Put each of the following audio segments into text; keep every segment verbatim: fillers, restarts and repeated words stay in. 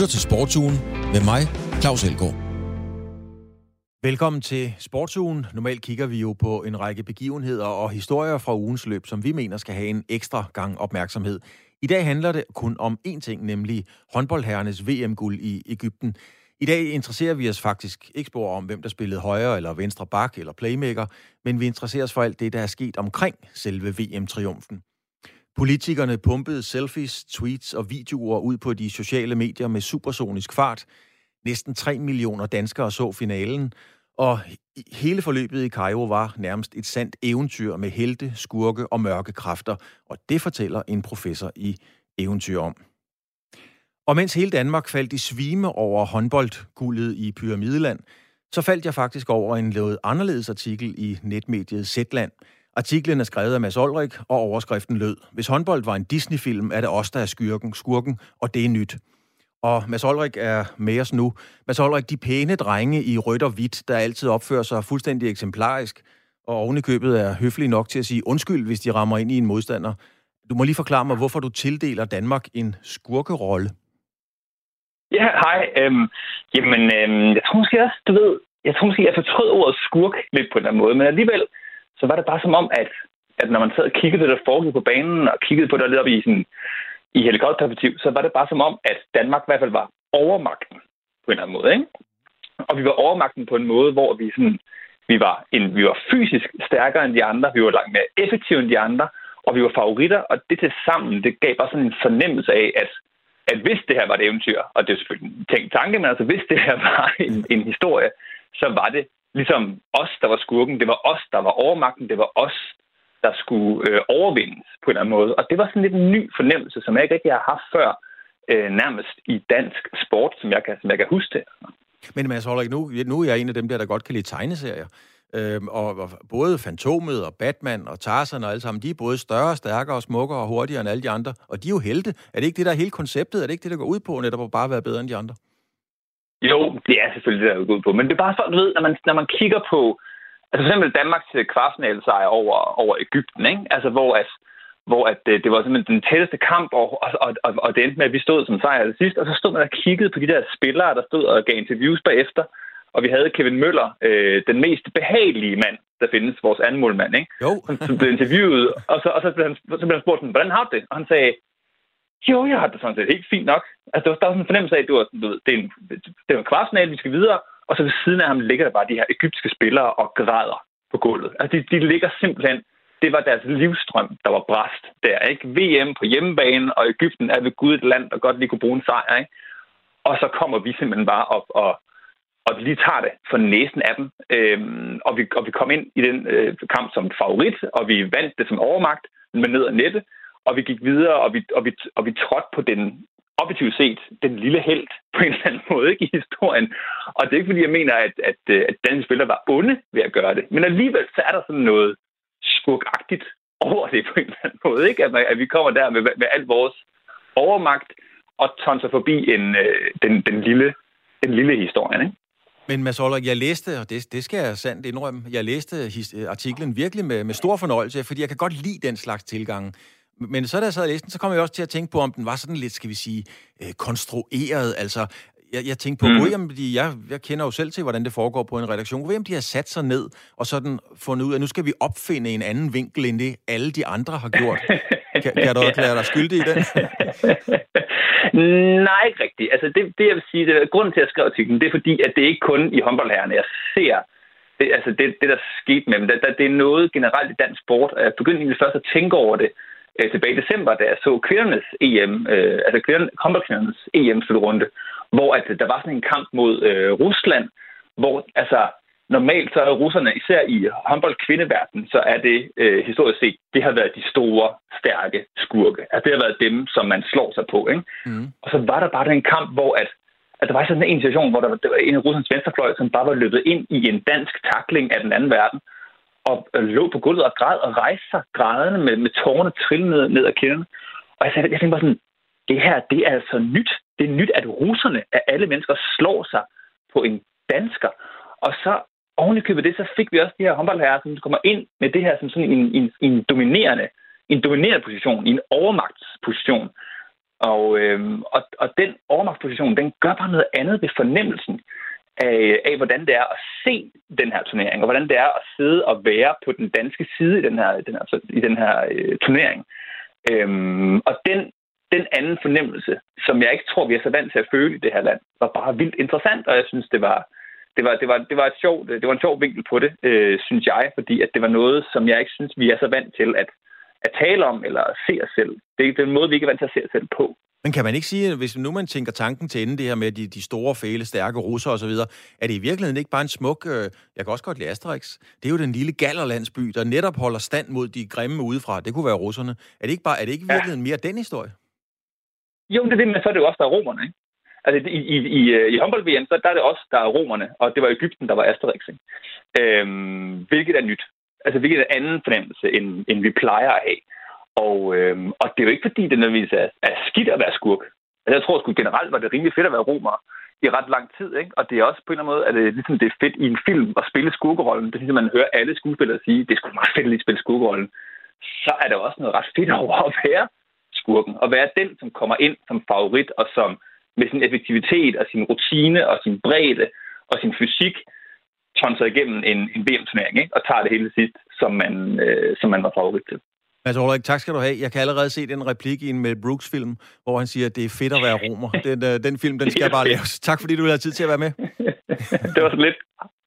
lytter til Sportsugen med mig, Claus Elgaard. Velkommen til Sportsugen. Normalt kigger vi jo på en række begivenheder og historier fra ugens løb, som vi mener skal have en ekstra gang opmærksomhed. I dag handler det kun om én ting, nemlig håndboldherrenes V M-guld i Egypten. I dag interesserer vi os faktisk ikke spor om, hvem der spillede højre eller venstre bak eller playmaker, men vi interesserer os for alt det, der er sket omkring selve V M-triumfen. Politikerne pumpede selfies, tweets og videoer ud på de sociale medier med supersonisk fart. Næsten tre millioner danskere så finalen, og hele forløbet i Kairo var nærmest et sandt eventyr med helte, skurke og mørke kræfter, og det fortæller en professor i eventyr om. Og mens hele Danmark faldt i svime over håndboldguldet i Pyramideland, så faldt jeg faktisk over en noget anderledes artikel i netmediet Zetland. Artiklen er skrevet af Mads Olrik, og overskriften lød: Hvis håndbold var en Disney-film, er det os, der er skurken, skurken, og det er nyt. Og Mads Olrik er med os nu. Mads Olrik, de pæne drenge i rødt og hvidt, der altid opfører sig fuldstændig eksemplarisk, og oven i købet er høflige nok til at sige undskyld, hvis de rammer ind i en modstander. Du må lige forklare mig, hvorfor du tildeler Danmark en skurkerolle. Ja, hej. Øhm, jamen, øhm, jeg tror måske også, du ved, jeg tror måske, jeg fortrød ordet skurk lidt på den måde, men alligevel, så var det bare som om, at, at når man sad og kiggede det, der foregik på banen, og kiggede på det lidt op i, sådan, i helikopterperspektiv, så var det bare som om, at Danmark i hvert fald var overmagten på en eller anden måde, ikke? Og vi var overmagten på en måde, hvor vi sådan, vi var, en, vi var fysisk stærkere end de andre, vi var langt mere effektive end de andre, og vi var favoritter, og det til sammen, det gav bare sådan en fornemmelse af, at at hvis det her var et eventyr, og det er selvfølgelig en tænkt tanke, men altså hvis det her var en, en historie, så var det ligesom os, der var skurken. Det var os, der var overmagten. Det var os, der skulle øh, overvindes på en eller anden måde. Og det var sådan lidt en ny fornemmelse, som jeg ikke rigtig har haft før, øh, nærmest i dansk sport, som jeg kan, som jeg kan huske det. Men Mads Holrik, nu, nu er jeg en af dem der, der godt kan lide tegneserier. Øhm, og, og både Fantomet og Batman og Tarzan og alle sammen, de er både større, stærkere og smukkere og hurtigere end alle de andre. Og de er jo helte. Er det ikke det, der er hele konceptet? Er det ikke det, der går ud på, netop at bare være bedre end de andre? Jo, det er selvfølgelig det, der går ud på. Men det er bare for, du ved, når man, når man kigger på, altså for eksempel Danmarks kvartfinalesejr over, over Egypten, ikke? Altså hvor, at, hvor at, det var simpelthen den tætteste kamp, og, og, og, og det endte med, at vi stod som sejr til sidst, og så stod man og kiggede på de der spillere, der stod og gav interviews bagefter. Og vi havde Kevin Møller, øh, den mest behagelige mand, der findes, vores anden målmand, ikke? Jo. Som blev interviewet, og så, og så, blev, han, så blev han spurgt, hvordan har du det? Og han sagde, jo, jeg har det sådan set helt fint nok. Altså, der var, der var sådan en fornemmelse af, at det var, du ved, det er en, det er en kvartfinale, vi skal videre, og så ved siden af ham ligger der bare de her egyptiske spillere og græder på gulvet. Altså, de, de ligger simpelthen, det var deres livsstrøm, der var brast der, ikke? V M på hjemmebane, og Egypten er ved Gud et land, der godt lige kunne bruge en sejr, ikke? Og så kommer vi simpelthen bare op og og vi lige tager det for næsen af dem. Øhm, og, vi, og vi kom ind i den øh, kamp som favorit, og vi vandt det som overmagt, men ned ad nette, og vi gik videre, og vi, og vi, og vi trådte på den, objektivt set, den lille helt på en eller anden måde, ikke, i historien. Og det er ikke, fordi jeg mener, at, at, at danske spillere var onde ved at gøre det, men alligevel så er der sådan noget skurkagtigt over det på en eller anden måde, ikke? At, at vi kommer der med, med alt vores overmagt og tonser forbi en, øh, den, den, lille, den lille historie, ikke? Men Mads Olrik, jeg læste, og det, det skal jeg sandt indrømme, jeg læste his, artiklen virkelig med, med stor fornøjelse, fordi jeg kan godt lide den slags tilgange. Men så da jeg sad og læste den, så kom jeg også til at tænke på, om den var sådan lidt, skal vi sige, øh, konstrueret. Altså, jeg, jeg tænkte på, mm. om de, jeg, jeg kender jo selv til, hvordan det foregår på en redaktion. Om de har sat sig ned og sådan fundet ud af, at nu skal vi opfinde en anden vinkel, end det alle de andre har gjort. Kan, kan du erklære dig skyldig i den? Nej, ikke rigtigt. Altså, det, det jeg vil sige, det er, grunden til, at jeg skrev artiklen, det er fordi, at det er ikke kun i håndboldherrerne, jeg ser det, altså det, det der skete med dem. Det, det er noget generelt i dansk sport. Jeg begyndte egentlig først at tænke over det øh, tilbage i december, da jeg så kvindernes E M, øh, altså håndboldkvindernes E M-slutrunde, hvor at, der var sådan en kamp mod øh, Rusland, hvor altså normalt så er russerne, især i håndboldkvindeverdenen, så er det øh, historisk set, det har været de store, stærke skurke. Altså det har været dem, som man slår sig på, ikke? Mm. Og så var der bare den kamp, hvor at, at der var sådan en situation, hvor der var, der var en af Ruslands venstrefløj, som bare var løbet ind i en dansk tackling af den anden verden, og øh, lå på gulvet og græd og rejste sig grædende med, med tårerne trillende ned, ned ad kinderne. Og jeg, jeg tænkte bare sådan, det her, det er altså nyt. Det er nyt, at russerne af alle mennesker slår sig på en dansker. Og så oven i købet det, så fik vi også de her håndboldherrer, som kommer ind med det her som sådan en, en, en, dominerende, en dominerende position, en overmagtsposition. Og, øhm, og, og den overmagtsposition, den gør bare noget andet ved fornemmelsen af, af, hvordan det er at se den her turnering, og hvordan det er at sidde og være på den danske side i den her, den her, i den her øh, turnering. Øhm, og den, den anden fornemmelse, som jeg ikke tror, vi er så vant til at føle i det her land, var bare vildt interessant, og jeg synes, det var, det var, det var, det var, et sjovt, det var en sjov vinkel på det, øh, synes jeg, fordi at det var noget, som jeg ikke synes, vi er så vant til at, at tale om eller se os selv. Det er den måde, vi ikke er vant til at se os selv på. Men kan man ikke sige, at hvis nu man tænker tanken til ende, det her med de, de store, fæle, stærke russer og så videre, er det i virkeligheden ikke bare en smuk, øh, jeg kan også godt lide Asterix, det er jo den lille gallerlandsby, der netop holder stand mod de grimme udefra. Det kunne være russerne. Er det ikke, bare, er det ikke i virkeligheden mere den historie? Jo, det er det, men så er det jo også, der er romerne, ikke? Altså, i, i, i, i håndbold-V M, så der er det også, der er romerne, og det var Egypten, der var Asterix, ikke? Øhm, hvilket er nyt. Altså, hvilket er anden fornemmelse, end, end vi plejer at have. Og, øhm, og det er jo ikke, fordi det nødvendigvis er, er skidt at være skurk. Altså, jeg tror sgu generelt var det rimelig fedt at være romer i ret lang tid, ikke? Og det er også på en eller anden måde, at det, ligesom det er fedt i en film at spille skurkerollen. Det synes man hører alle skuespillere sige, det er sgu meget fedt at lige spille skurkerollen. Så er der også noget ret fedt over at være skurken. Og være den, som kommer ind som favorit, og som med sin effektivitet og sin rutine og sin bredde og sin fysik tonser igennem en, en V M-turnering, ikke? Og tager det hele sidst, som man, øh, som man var favorit til. Altså, Ulrik, tak skal du have. Jeg kan allerede se den replik i en Mel Brooks-film, hvor han siger, at det er fedt at være romer. Den, øh, den film, den skal bare laves. Tak fordi du havde tid til at være med. Det var så lidt.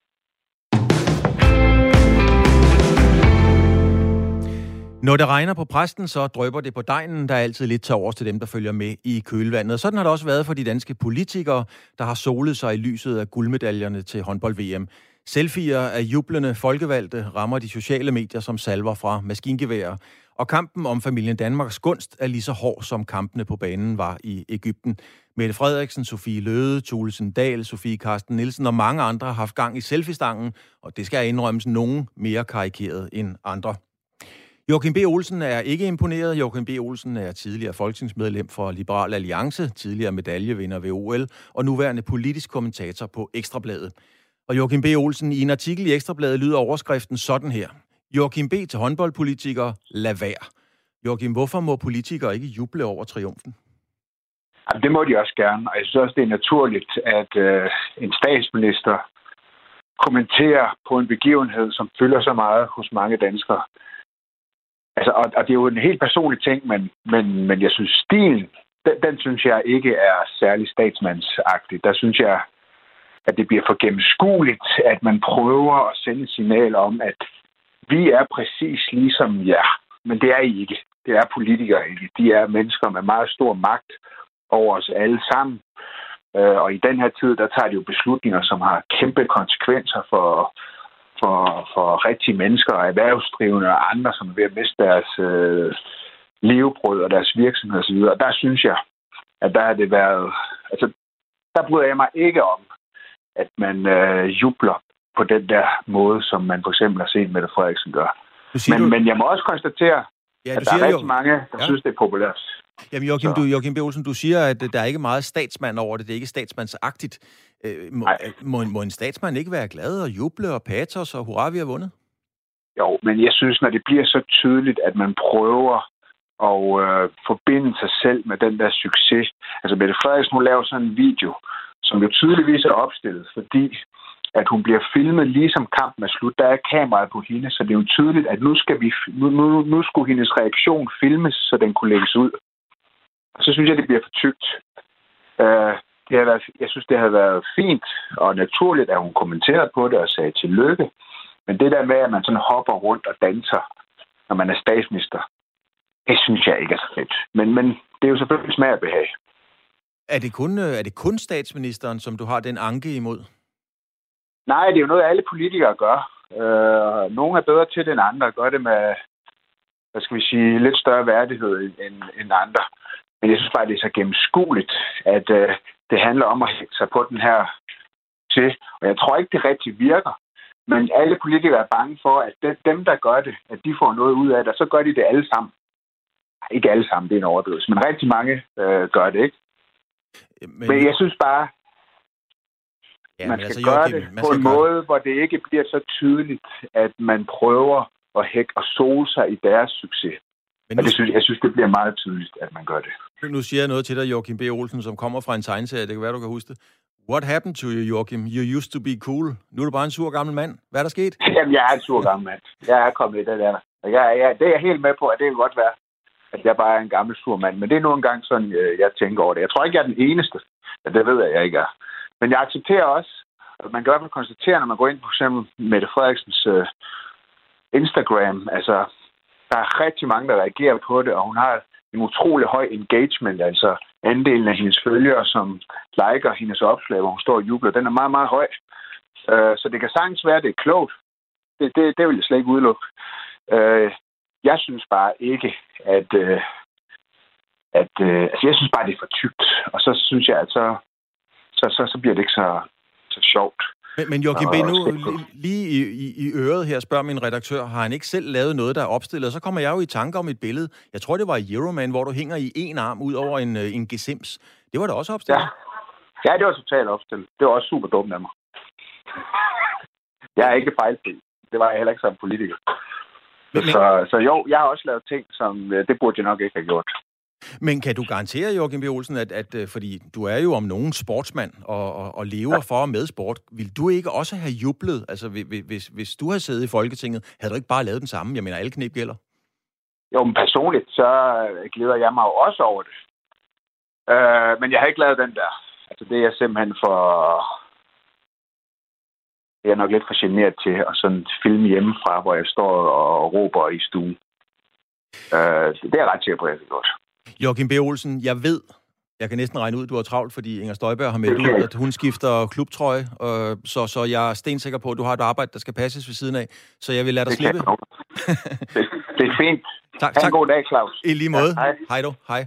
Når det regner på præsten, så drypper det på degnen. Der er altid lidt til overs til dem, der følger med i kølvandet. Og sådan har det også været for de danske politikere, der har solet sig i lyset af guldmedaljerne til håndbold-V M. Selfier af jublende folkevalgte rammer de sociale medier som salver fra maskingeværer. Og kampen om familien Danmarks gunst er lige så hård, som kampene på banen var i Egypten. Mette Frederiksen, Sofie Løhde, Thulesen Dahl, Sofie Carsten Nielsen og mange andre har haft gang i selfie-stangen, og det skal indrømmes nogen mere karikeret end andre. Joachim B. Olsen er ikke imponeret. Joachim B. Olsen er tidligere folketingsmedlem for Liberal Alliance, tidligere medaljevinder ved O L og nuværende politisk kommentator på Ekstrabladet. Og Joachim B. Olsen, i en artikel i Ekstrabladet lyder overskriften sådan her. Joachim B. til håndboldpolitikere, lad være. Joachim, hvorfor må politikere ikke juble over triumfen? Jamen, det må de også gerne, og jeg synes også, det er naturligt, at øh, en statsminister kommenterer på en begivenhed, som fylder så meget hos mange danskere. Altså, og, og det er jo en helt personlig ting, men, men, men jeg synes, stilen, den, den synes jeg ikke er særlig statsmandsagtig. Der synes jeg, at det bliver for gennemskueligt, at man prøver at sende et signal om, at vi er præcis ligesom jer. Men det er I ikke. Det er politikere ikke. De er mennesker med meget stor magt over os alle sammen. Og i den her tid, der tager de jo beslutninger, som har kæmpe konsekvenser for, for, for rigtige mennesker og erhvervsdrivende og andre, som er ved at miste deres øh, levebrød og deres virksomhed osv. Og der synes jeg, at der har det været... Altså, der bryder jeg mig ikke om, at man øh, jubler på den der måde, som man for eksempel har set Mette Frederiksen gøre. Men, du... men jeg må også konstatere, ja, at der er rigtig jo... mange, der ja. synes, det er populært. Jamen, Joachim, du, Joachim B. Olsen, du siger, at der er ikke meget statsmand over det. Det er ikke statsmandsagtigt. Øh, må, må, må en statsmand ikke være glad og juble og patos og hurra, vi har vundet? Jo, men jeg synes, når det bliver så tydeligt, at man prøver at øh, forbinde sig selv med den der succes. Altså, Mette Frederiksen, hun laver sådan en video, som jo tydeligvis er opstillet, fordi at hun bliver filmet lige som kampen er slut. Der er kameraet på hende, så det er jo tydeligt, at nu, skal vi, nu, nu, nu skulle hendes reaktion filmes, så den kunne lægges ud. Og så synes jeg, det bliver for tykt. Uh, det har været, jeg synes, det har været fint og naturligt, at hun kommenterede på det og sagde tillykke. Men det der med, at man sådan hopper rundt og danser, når man er statsminister, det synes jeg ikke er så fedt. Men, men det er jo selvfølgelig smag og behag. Er det kun, er det kun statsministeren, som du har den anke imod? Nej, det er jo noget, alle politikere gør. Uh, nogle er bedre til det end andre, gør det med, hvad skal vi sige, lidt større værdighed end, end andre. Men jeg synes bare, det er så gennemskueligt, at uh, det handler om at hægte sig på den her til. Og jeg tror ikke, det rigtig virker. Men alle politikere er bange for, at det, dem, der gør det, at de får noget ud af det, og så gør de det alle sammen. Ikke alle sammen, det er en overdrivelse, men rigtig mange uh, gør det, ikke? Men, men jeg synes bare, ja, man skal altså, gøre Joachim, det på en måde, det. Hvor det ikke bliver så tydeligt, at man prøver at hække og sole sig i deres succes. Men nu... Og det synes, jeg synes, det bliver meget tydeligt, at man gør det. Nu siger jeg noget til dig, Joachim B. Olsen, som kommer fra en tegneserie. Det kan være, du kan huske det. What happened to you, Joachim? You used to be cool. Nu er du bare en sur gammel mand. Hvad er der sket? Jamen, jeg er en sur gammel mand. Jeg er kommet i det der. Jeg, jeg, det er jeg helt med på, at det kan godt være, at jeg bare er en gammel sur mand. Men det er nu engang sådan, jeg tænker over det. Jeg tror ikke, jeg er den eneste. Det ved jeg, jeg ikke er. Men jeg accepterer også, at man kan i hvert fald konstatere, når man går ind på for eksempel Mette Frederiksens uh, Instagram. Altså, der er rigtig mange, der reagerer på det, og hun har en utrolig høj engagement, altså andelen af hendes følgere, som liker hendes opslag, hvor hun står og jubler, den er meget, meget høj. Uh, så det kan sagtens være, at det er klogt. Det, det, det vil jeg slet ikke udelukke. Uh, jeg synes bare ikke, at... Uh, at uh, altså, jeg synes bare, det er for tykt. Og så synes jeg, at så, så, så, så bliver det ikke så, så sjovt. Men, men Joachim B., nu lige i, i, i øret her spørger min redaktør, har han ikke selv lavet noget, der er opstillet? Så kommer jeg jo i tanke om et billede. Jeg tror, det var i Euroman, hvor du hænger i en arm ud over en, en gesims. Det var da også opstillet? Ja, ja det var totalt opstillet. Det var også super dumt af mig. Jeg er ikke fejlfri. Det var jeg heller ikke som politiker. Men, så, så jo, jeg har også lavet ting, som det burde jeg nok ikke have gjort. Men kan du garantere, Joachim B. Olsen, at, at fordi du er jo om nogen sportsmand og, og, og lever ja. for og med sport, vil du ikke også have jublet? Altså, hvis, hvis du havde siddet i Folketinget, havde du ikke bare lavet den samme? Jeg mener, alle knep gælder. Jo, men personligt, så glæder jeg mig jo også over det. Øh, men jeg har ikke lavet den der. Altså, det er jeg simpelthen for... Jeg er nok lidt for generet til at sådan filme hjemmefra, hvor jeg står og råber i stuen. Øh, det er jeg ret sikker på, at jeg har gjort. Joachim B. Olsen, jeg ved, jeg kan næsten regne ud, at du har travlt, fordi Inger Støjberg har meldt ud, at hun skifter klubtrøje, øh, så, så jeg er stensikker på, at du har et arbejde, der skal passes ved siden af, så jeg vil lade dig det slippe. det, det er fint. Tak, ha' tak. en god dag, Claus. I lige måde. Ja, hej. Hej du. Hej.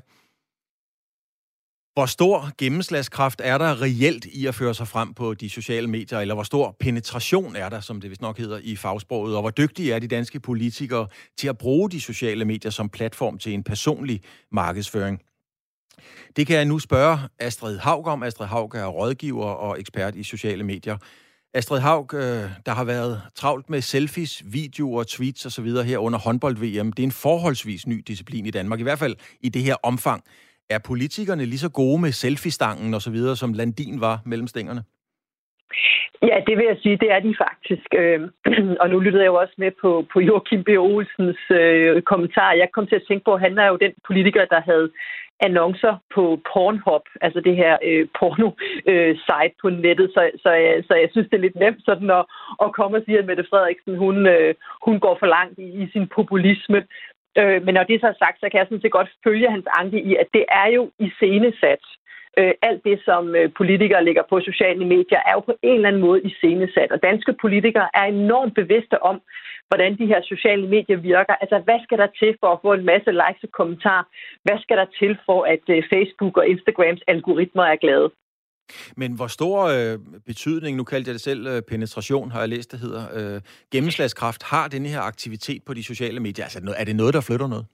Hvor stor gennemslagskraft er der reelt i at føre sig frem på de sociale medier, eller hvor stor penetration er der, som det vist nok hedder i fagsproget, og hvor dygtige er de danske politikere til at bruge de sociale medier som platform til en personlig markedsføring? Det kan jeg nu spørge Astrid Haug om. Astrid Haug er rådgiver og ekspert i sociale medier. Astrid Haug, der har været travlt med selfies, videoer, tweets osv. her under håndbold-V M. Det er en forholdsvis ny disciplin i Danmark, i hvert fald i det her omfang. Er politikerne lige så gode med selfie-stangen og så videre, som Landin var mellem stængerne? Ja, det vil jeg sige, det er de faktisk. Og nu lyttede jeg jo også med på, på Joachim B. Olsens øh, kommentar. Jeg kom til at tænke på, at han er jo den politiker, der havde annoncer på Pornhub, altså det her øh, porno-site øh, på nettet. Så, så, jeg, så jeg synes, det er lidt nemt sådan at, at komme og sige, at Mette Frederiksen, hun, øh, hun går for langt i, i sin populisme. Øh, men når det så er sagt, så kan jeg sådan set godt følge hans anke i, at det er jo iscenesat. Øh, alt det, som øh, politikere lægger på sociale medier, er jo på en eller anden måde iscenesat. Og danske politikere er enormt bevidste om, hvordan de her sociale medier virker. Altså, hvad skal der til for at få en masse likes og kommentarer? Hvad skal der til for, at øh, Facebook og Instagrams algoritmer er glade? Men hvor stor øh, betydning, nu kaldte jeg det selv øh, penetration, har jeg læst, det hedder, øh, gennemslagskraft, har denne her aktivitet på de sociale medier? Altså, er det noget, der flytter noget?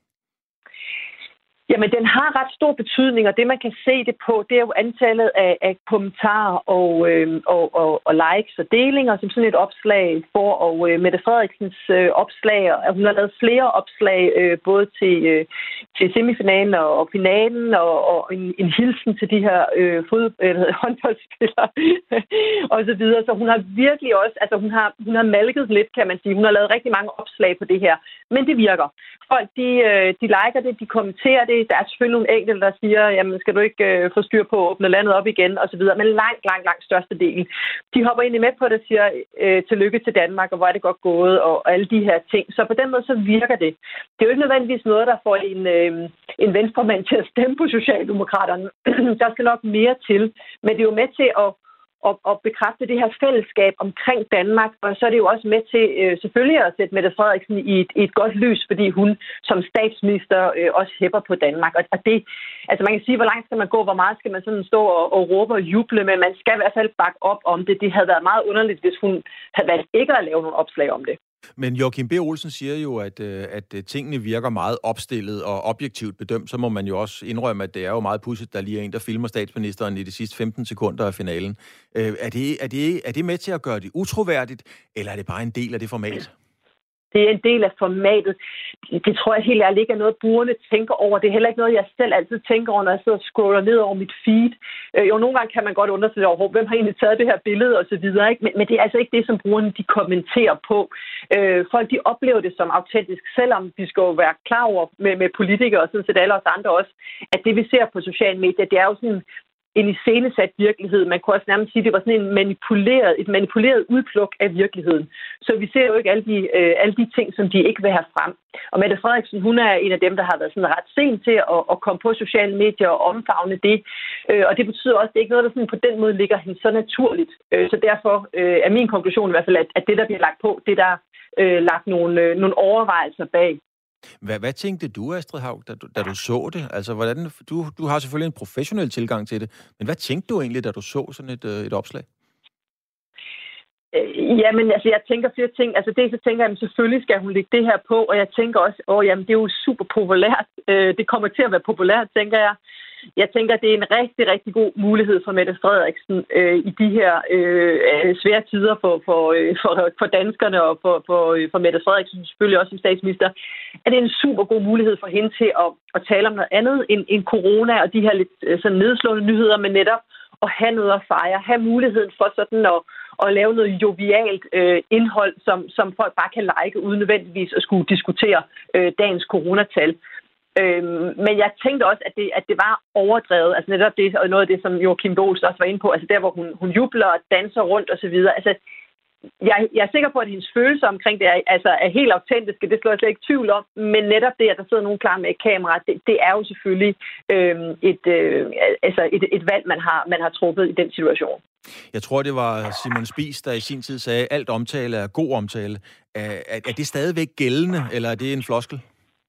Jamen, den har ret stor betydning, og det, man kan se det på, det er jo antallet af, af kommentarer og, øh, og, og, og likes og delinger, som sådan et opslag får. Og øh, Mette Frederiksens øh, opslag, og hun har lavet flere opslag, øh, både til, øh, til semifinalen og, og finalen, og, og en, en hilsen til de her øh, fod, øh, håndboldspillere, og så videre. Så hun har virkelig også, altså hun har, hun har malket lidt, kan man sige. Hun har lavet rigtig mange opslag på det her, men det virker. Folk, de, øh, de liker det, de kommenterer det. Der er selvfølgelig nogle enkelte, der siger, jamen skal du ikke øh, få styr på at åbne landet op igen, og så videre. Men langt, langt, langt største del. De hopper egentlig med på det og siger, øh, tillykke til Danmark, og hvor er det godt gået, og, og alle de her ting. Så på den måde, så virker det. Det er jo ikke nødvendigvis noget, der får en, øh, en venstremand til at stemme på Socialdemokraterne. Der skal nok mere til. Men det er jo med til at Og, og bekræfte det her fællesskab omkring Danmark. Og så er det jo også med til øh, selvfølgelig at sætte Mette Frederiksen i et, i et godt lys, fordi hun som statsminister øh, også hæpper på Danmark. Og, og det, altså man kan sige, hvor langt skal man gå, hvor meget skal man sådan stå og, og råbe og juble, men man skal i hvert fald bakke op om det. Det havde været meget underligt, hvis hun havde valgt ikke at lave nogle opslag om det. Men Joachim B. Olsen siger jo, at, at tingene virker meget opstillet og objektivt bedømt. Så må man jo også indrømme, at det er jo meget pudsigt, der lige er en, der filmer statsministeren i de sidste femten sekunder af finalen. Er det, er det, er det med til at gøre det utroværdigt, eller er det bare en del af det format? Det er en del af formatet. Det tror jeg helt ærligt ikke er noget, brugerne tænker over. Det er heller ikke noget, jeg selv altid tænker over, når jeg sidder og scroller ned over mit feed. Øh, jo, nogle gange kan man godt undre sig over, hvem har egentlig taget det her billede og så videre. Ikke? Men, men det er altså ikke det, som brugerne de kommenterer på. Øh, folk de oplever det som autentisk, selvom vi skal jo være klar over med, med politikere og sådan set alle os andre også, at det vi ser på sociale medier, det er jo sådan en iscenesat virkelighed. Man kunne også nærmest sige, at det var sådan en manipuleret, et manipuleret udpluk af virkeligheden. Så vi ser jo ikke alle de, øh, alle de ting, som de ikke vil have frem. Og Mette Frederiksen, hun er en af dem, der har været sådan ret sent til at, at komme på sociale medier og omfavne det. Øh, og det betyder også, at det er ikke noget, der sådan på den måde ligger hende så naturligt. Øh, så derfor øh, er min konklusion i hvert fald, at, at det, der bliver lagt på, det der øh, lagt nogle, øh, nogle overvejelser bag. Hvad, hvad tænkte du, Astrid Haug, da du, da du så det? Altså, hvordan, du, du har selvfølgelig en professionel tilgang til det, men hvad tænkte du egentlig, da du så sådan et, et opslag? Øh, jamen, altså, jeg tænker flere ting. Altså, det så tænker jeg, at selvfølgelig skal hun lægge det her på, og jeg tænker også, åh, jamen, det er jo super populært. Øh, det kommer til at være populært, tænker jeg. Jeg tænker, at det er en rigtig, rigtig god mulighed for Mette Frederiksen øh, i de her øh, svære tider for, for, øh, for, for danskerne og for, for, øh, for Mette Frederiksen, selvfølgelig også som statsminister, at det er en super god mulighed for hende til at, at tale om noget andet end, end corona og de her lidt øh, sådan nedslående nyheder, men netop at have noget at fejre, have muligheden for sådan at, at lave noget jovialt øh, indhold, som, som folk bare kan like, uden nødvendigvis at skulle diskutere øh, dagens coronatal. Øhm, men jeg tænkte også, at det, at det var overdrevet. Altså netop det, og noget af det, som Joachim B. Olsen også var inde på, altså der, hvor hun, hun jubler og danser rundt osv. Altså, jeg, jeg er sikker på, at hendes følelser omkring det er, altså, er helt autentiske. Det slår jeg slet ikke tvivl om. Men netop det, at der sidder nogen klar med et kamera, det, det er jo selvfølgelig øhm, et, øh, altså et, et valg, man har, man har truffet i den situation. Jeg tror, det var Simon Spies, der i sin tid sagde, at alt omtale er god omtale. Er, er, er det stadigvæk gældende, eller er det en floskel?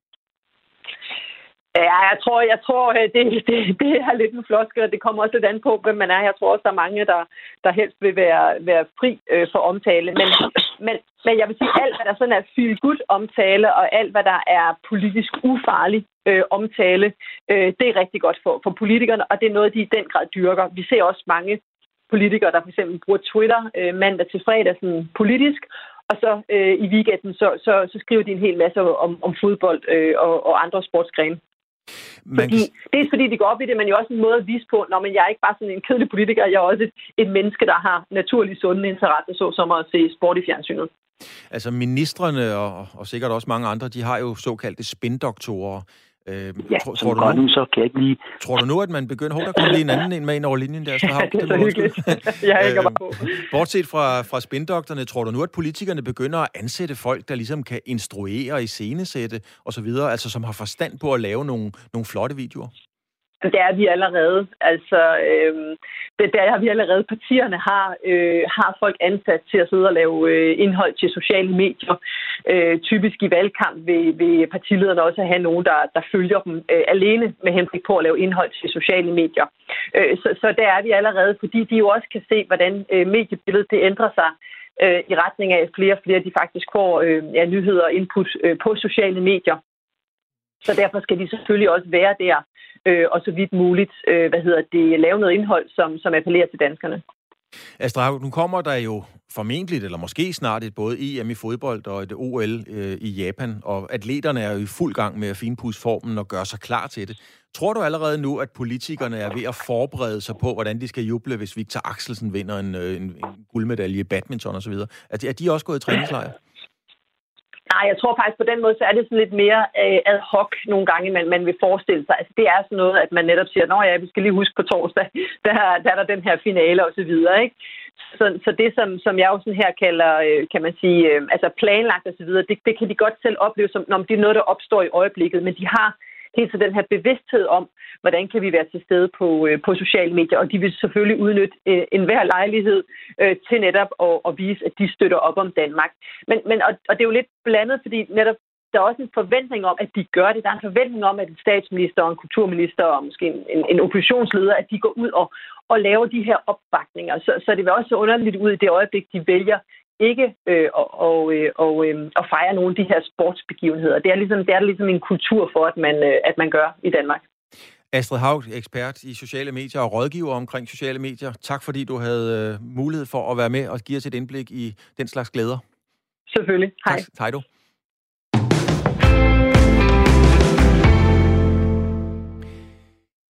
Ja, jeg tror, jeg tror det, det, det er lidt en floskel. Det kommer også lidt an på, hvem man er. Jeg tror også, der er mange, der, der helst vil være, være fri øh, for omtale. Men, men, men jeg vil sige, alt, hvad der sådan er feel-good omtale, og alt, hvad der er politisk ufarlig øh, omtale, øh, det er rigtig godt for, for politikerne, og det er noget, de i den grad dyrker. Vi ser også mange politikere, der for eksempel bruger Twitter øh, mandag til fredag sådan politisk, og så øh, i weekenden, så, så, så skriver de en hel masse om, om fodbold øh, og, og andre sportsgrene. Man... Fordi, det er fordi, de går op i det, men jo også en måde at vise på, når man jeg er ikke bare sådan en kedelig politiker, jeg er også et, et menneske, der har naturlig sunde interesser, så som at se sport i fjernsynet. Altså ministrene og, og sikkert også mange andre, de har jo såkaldte spindoktorer. Øh, ja, tror, tror, du nu, så kan jeg ikke lige... tror du nu, at man begynder... Hold, der kommer lige en anden en med ind over linjen der. Ja, det er så hyggeligt. Jeg hænger bare på. Bortset fra, fra spindokterne, tror du nu, at politikerne begynder at ansætte folk, der ligesom kan instruere, iscenesætte osv., altså som har forstand på at lave nogle, nogle flotte videoer? Det er vi allerede. Altså, øh, det der har vi allerede. Partierne har, øh, har folk ansat til at sidde og lave øh, indhold til sociale medier. Øh, typisk i valgkamp vil, vil partilederne også have nogen, der, der følger dem øh, alene med henblik på at lave indhold til sociale medier. Øh, så, så der er vi allerede, fordi de jo også kan se, hvordan øh, mediebilledet det ændrer sig øh, i retning af, at flere og flere de faktisk får øh, ja, nyheder og input øh, på sociale medier. Så derfor skal de selvfølgelig også være der, øh, og så vidt muligt, øh, hvad hedder det, lave noget indhold, som, som appellerer til danskerne. Astrid Haug, nu kommer der jo formentlig, eller måske snart, et både E M i fodbold og et O L øh, i Japan, og atleterne er jo i fuld gang med at finpudse formen og gøre sig klar til det. Tror du allerede nu, at politikerne er ved at forberede sig på, hvordan de skal juble, hvis Victor Axelsen vinder en, en, en guldmedalje i badminton osv.? Er de, er de også gået i træningslejr? Nej, jeg tror faktisk på den måde, så er det sådan lidt mere øh, ad hoc nogle gange, man, man vil forestille sig. Altså det er sådan noget, at man netop siger, nå ja, vi skal lige huske på torsdag, der, der er der den her finale og så videre, ikke? Så, så det, som, som jeg jo sådan her kalder, øh, kan man sige, øh, altså planlagt og så videre, det, det kan de godt selv opleve, som når det er noget, der opstår i øjeblikket, men de har helt så den her bevidsthed om, hvordan kan vi være til stede på, øh, på sociale medier, og de vil selvfølgelig udnytte øh, enhver lejlighed øh, til netop at, at vise, at de støtter op om Danmark. Men, men og, og det er jo lidt blandet, fordi netop der er også en forventning om, at de gør det. Der er en forventning om, at en statsminister og en kulturminister og måske en, en, en oppositionsleder, at de går ud og, og laver de her opbakninger. Så, så det vil også så underligt ud i det øjeblik, de vælger ikke øh, og, og, og, øh, og fejre nogle af de her sportsbegivenheder. Det er ligesom, det er ligesom en kultur for, at man, øh, at man gør i Danmark. Astrid Haug, ekspert i sociale medier og rådgiver omkring sociale medier. Tak fordi du havde øh, mulighed for at være med og give os et indblik i den slags glæder. Selvfølgelig. Hej. Tak, hej du.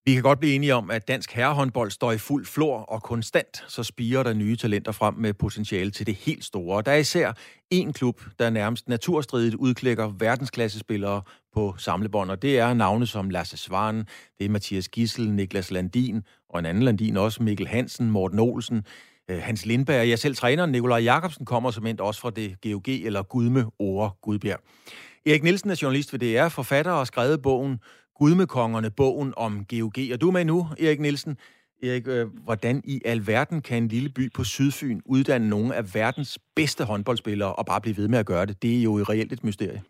Vi kan godt blive enige om, at dansk herrehåndbold står i fuld flor, og konstant så spirer der nye talenter frem med potentiale til det helt store. Der er især én klub, der nærmest naturstridigt udklækker verdensklassespillere på samlebånd, og det er navne som Lasse Svahn, det er Mathias Gidsel, Niklas Landin, og en anden Landin også, Mikkel Hansen, Morten Olsen, Hans Lindberg, og jeg selv træneren Nikolaj Jakobsen kommer som endt også fra det G O G eller Gudme Ore Gudbjerg. Erik Nielsen er journalist ved D R, forfatter og skrevet bogen Gudmekongerne, bogen om G O G. Og du er med nu, Erik Nielsen. Erik, øh, hvordan i alverden kan en lille by på Sydfyn uddanne nogle af verdens bedste håndboldspillere og bare blive ved med at gøre det? Det er jo reelt et mysterie.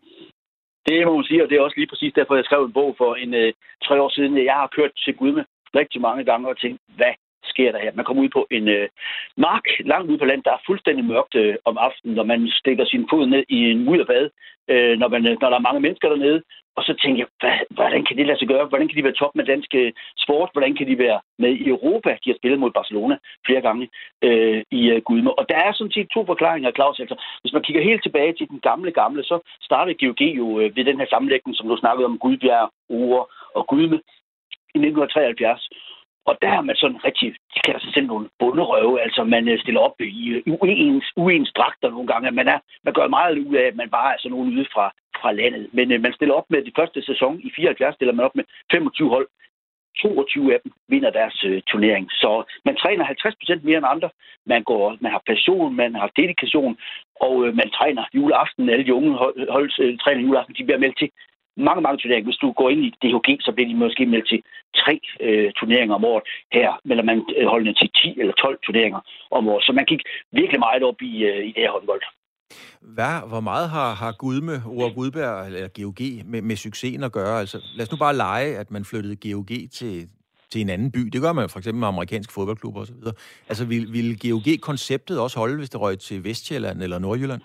Det må man sige, og det er også lige præcis derfor, jeg skrev en bog for en øh, tre år siden. Jeg har kørt til Gudme rigtig mange gange og tænkt, hvad sker der her? Man kommer ud på en øh, mark langt ude på land, der er fuldstændig mørkt øh, om aftenen, når man stikker sin fod ned i en mudderbad, øh, når, man, når der er mange mennesker dernede. Og så tænker jeg, hvad, hvordan kan det lade sig gøre? Hvordan kan de være top med dansk sport? Hvordan kan de være med i Europa? De har spillet mod Barcelona flere gange øh, i uh, Gudme. Og der er sådan set to forklaringer, Claus. Altså, hvis man kigger helt tilbage til den gamle, gamle, så startede G O G jo øh, ved den her sammenlægning, som du snakkede om, Gudbjerg, Ore og Gudme i nitten treoghalvfjerds. Og der har man sådan rigtig, de kalder sig selv nogle bunderøve, altså man stiller op i uens, uens dragter nogle gange. Man, er, man gør meget ud af, at man bare er sådan nogen ude fra, fra landet. Men øh, man stiller op med de første sæson i fireoghalvfjerds, stiller man op med femogtyve hold. toogtyve af dem vinder deres øh, turnering. Så man træner halvtreds procent mere end andre. Man, går, man har passion, man har dedikation, og øh, man træner juleaften. Alle de unge hold, hold, øh, træner juleaften, de bliver meldt til mange, mange turneringer. Hvis du går ind i D H G, så bliver de måske meldt til tre øh, turneringer om året. Her melder man øh, holdene til ti eller tolv turneringer om året. Så man gik virkelig meget op i, øh, i det her håndbold. Hvad, hvor meget har, har Gudme, Ore Gudbjerg eller G O G med, med succesen at gøre? Altså, lad os nu bare lege, at man flyttede G O G til, til en anden by. Det gør man for eksempel med amerikanske fodboldklubber osv. Altså, ville, ville G O G-konceptet også holde, hvis det røg til Vestjylland eller Nordjylland?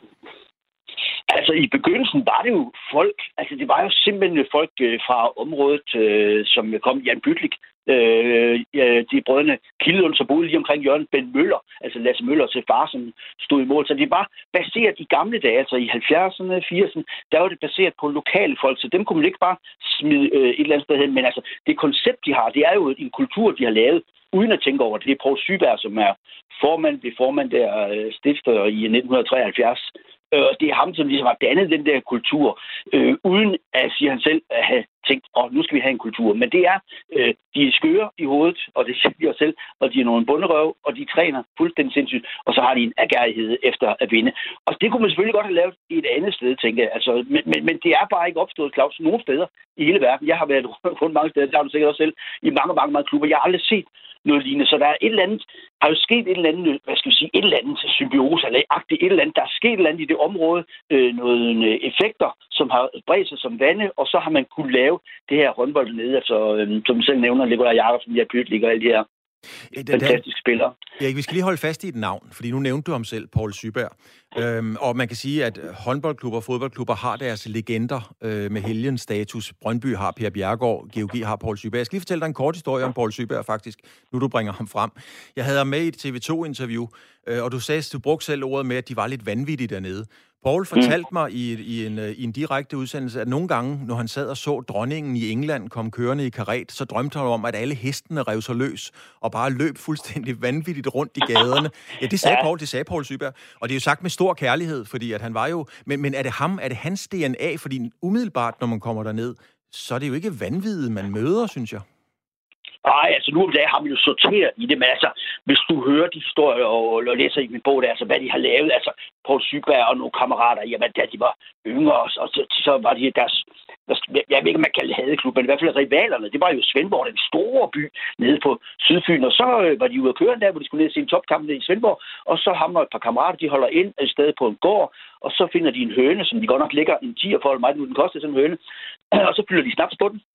Altså, i begyndelsen var det jo folk, altså det var jo simpelthen folk øh, fra området, øh, som kom, Jan Bytlik, øh, de brødrene Kildlund, som boede lige omkring hjørnet, Ben Møller, altså Lasse Møller til far, som stod i mål. Så det var baseret i gamle dage, altså i halvfjerdserne, firserne, der var det baseret på lokale folk, så dem kunne man ikke bare smide øh, et eller andet sted hen. Men altså, det koncept, de har, det er jo en kultur, de har lavet, uden at tænke over det. Det er Poul Syberg, som er formand, blev formand der øh, stifter i nitten treoghalvfjerds. Og det er ham, som ligesom har dannet den der kultur, øh, uden at, siger han selv, at have tænkt, åh, oh, nu skal vi have en kultur. Men det er, øh, de er skøre i hovedet, og det siger de også selv, og de er nogle bunderøv, og de træner fuldstændig sindssygt, og så har de en agerighed efter at vinde. Og det kunne man selvfølgelig godt have lavet i et andet sted, tænker jeg. Altså, men, men, men det er bare ikke opstået, Claus, nogen steder i hele verden. Jeg har været rundt mange steder, det har du sikkert også selv, i mange, mange, mange klubber. Jeg har aldrig set noget lignende. Så der er et eller andet, har jo sket et eller andet, hvad skal vi sige, et eller andet symbiose, eller agtigt et eller andet. Der er sket et eller andet i det område, øh, nogle effekter, som har bredt sig som vande, og så har man kunne lave det her håndbold nede, altså, øh, som selv nævner, Nikolaj Jakobsen, jeg Pytlik og alle de her fantastiske spillere. Erik, vi skal lige holde fast i et navn, fordi nu nævnte du ham selv, Poul Syberg. Øhm, og man kan sige, at håndboldklubber og fodboldklubber har deres legender øh, med helgenstatus. Brøndby har Per Bjerregaard, G O G har Poul Syberg. Jeg skal lige fortælle dig en kort historie om Poul Syberg, faktisk, nu du bringer ham frem. Jeg havde ham med i et T V to-interview, øh, og du sagde, du brugte selv ordet med, at de var lidt vanvittige dernede. Poul fortalte mig i, i, en, i en direkte udsendelse, at nogle gange, når han sad og så dronningen i England komme kørende i karet, så drømte han om, at alle hestene rev sig løs og bare løb fuldstændig vanvittigt rundt i gaderne. Ja, det sagde ja. Poul, det sagde Poul Syberg. Og det er jo sagt med stor kærlighed, fordi at han var jo... Men, men er det ham, er det hans D N A? Fordi umiddelbart, når man kommer derned, så er det jo ikke vanvittigt, man møder, synes jeg. Nej, altså nu om dagen har vi jo sorteret i det, men altså, hvis du hører de historier og, og læser i min bog, der, altså hvad de har lavet, altså Poul Syberg og nogle kammerater, jamen da de var yngre, og så, så var de deres, jeg ved ikke, om man kalder det hadeklub, men i hvert fald rivalerne, det var jo Svendborg, den store by nede på Sydfyn, og så øh, var de ude at køre der, hvor de skulle ned og se en topkamp i Svendborg, og så ham og et par kammerater, de holder ind et sted på en gård, og så finder de en høne, som de godt nok lægger en tier for, meget nu den koster sådan en høne, og så fylder de snaps på den.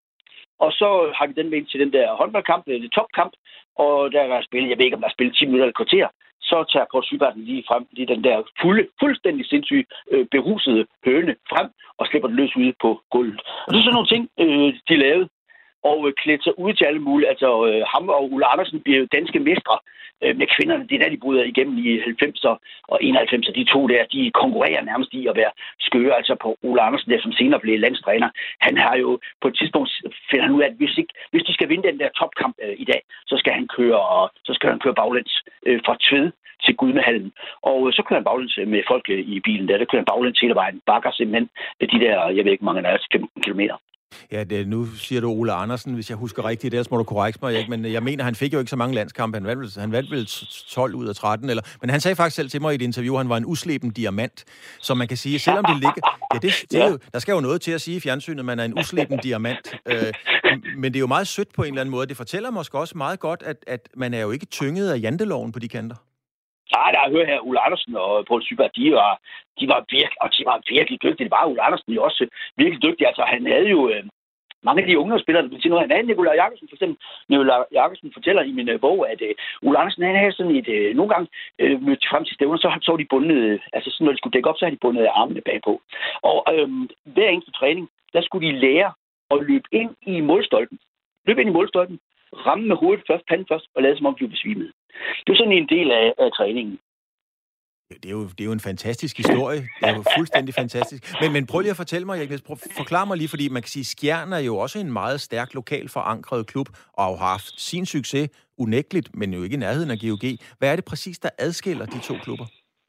Og så har vi den med ind til den der håndboldkamp, det topkamp, og der er spillet, jeg ved ikke, om der er spillet ti minutter eller kvarter, så tager Poul Syberg den lige frem, lige den der fulde, fuldstændig sindssyge, øh, berusede høne frem, og slipper den løs ude på gulvet. Og det er sådan nogle ting, øh, de lavede. og øh, klædte sig ud til alle mulige. Altså øh, ham og Ulla Andersen bliver jo danske mestre øh, med kvinderne. Det er der, de bryder igennem i halvfemser og enoghalvfemser. De to der, de konkurrerer nærmest i at være skøre. Altså på Ulla Andersen, der som senere blev landstræner. Han har jo på et tidspunkt finder han ud af, at hvis, ikke, hvis de skal vinde den der topkamp øh, i dag, så skal han køre, og, så skal han køre baglæns øh, fra Tved til Gudmehallen. Og øh, så kører han baglæns med folk øh, i bilen der. Der kører han baglæns hele vejen. Bakker simpelthen de der, jeg ved ikke, mange der er femten kilometer. Ja, det, nu siger du Ole Andersen, hvis jeg husker rigtigt, ellers må du korrekte mig, ikke? Men jeg mener, han fik jo ikke så mange landskampe. Han vandt, han vandt vel tolv ud af tretten, eller... Men han sagde faktisk selv til mig i et interview, at han var en usleben diamant. Så man kan sige, selvom det ligger... Ja, det, det er jo, der skal jo noget til at sige i fjernsynet, at man er en usleben diamant. Øh, men det er jo meget sødt på en eller anden måde. Det fortæller måske også meget godt, at, at man er jo ikke tynget af janteloven på de kanter. Nej, der har hørt her, Ulla Andersen og Poul Sybert, de var, de var virkelig, og de var virkelig dygtige. Det var Ulla Andersen jo også virkelig dygtig. Altså, han havde jo øh, mange af de ungdomsspillere, der betyder noget. Han havde Nikolaj Jakobsen, for eksempel. Nikolaj Jakobsen fortæller i min øh, bog, at øh, Ulla Andersen, han havde sådan et, øh, nogle gange øh, mødt frem til stævner, så, så var de bundet, øh, altså sådan, når de skulle dække op, så havde de bundet armene bagpå. Og øh, hver eneste træning, der skulle de lære at løbe ind i målstolpen. Løbe ind i målstolpen, ramme med hovedet først, panden først, og lade som om de var besvimet. Det er sådan en del af, af træningen. Det er, jo, det er jo en fantastisk historie. Det er jo fuldstændig fantastisk. Men, men prøv lige at fortælle mig, Erik, forklar mig lige, fordi man kan sige, Skjern er jo også en meget stærk lokal forankret klub, og har haft sin succes unægteligt, men jo ikke i nærheden af G O G. Hvad er det præcis, der adskiller de to klubber?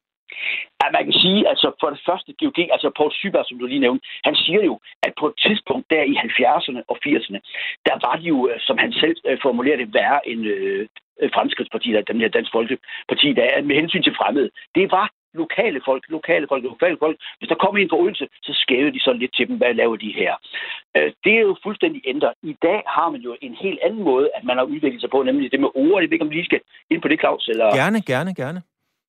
Ja, man kan sige, altså for det første G O G, altså Poul Sybert, som du lige nævnte, han siger jo, at på et tidspunkt der i halvfjerdserne og firserne, der var de jo, som han selv formulerer det, værre end øh, Fremskridtspartiet, eller den her Dansk Folkeparti, der er med hensyn til fremmede. Det var lokale folk, lokale folk, lokale folk. Hvis der kom en fra Odense, så skævede de sådan lidt til dem, hvad laver de her? Det er jo fuldstændig ændret. I dag har man jo en helt anden måde, at man har udviklet sig på, nemlig det med ord. Jeg ved ikke, om vi lige skal ind på det, Claus? Eller... Gerne, gerne, gerne.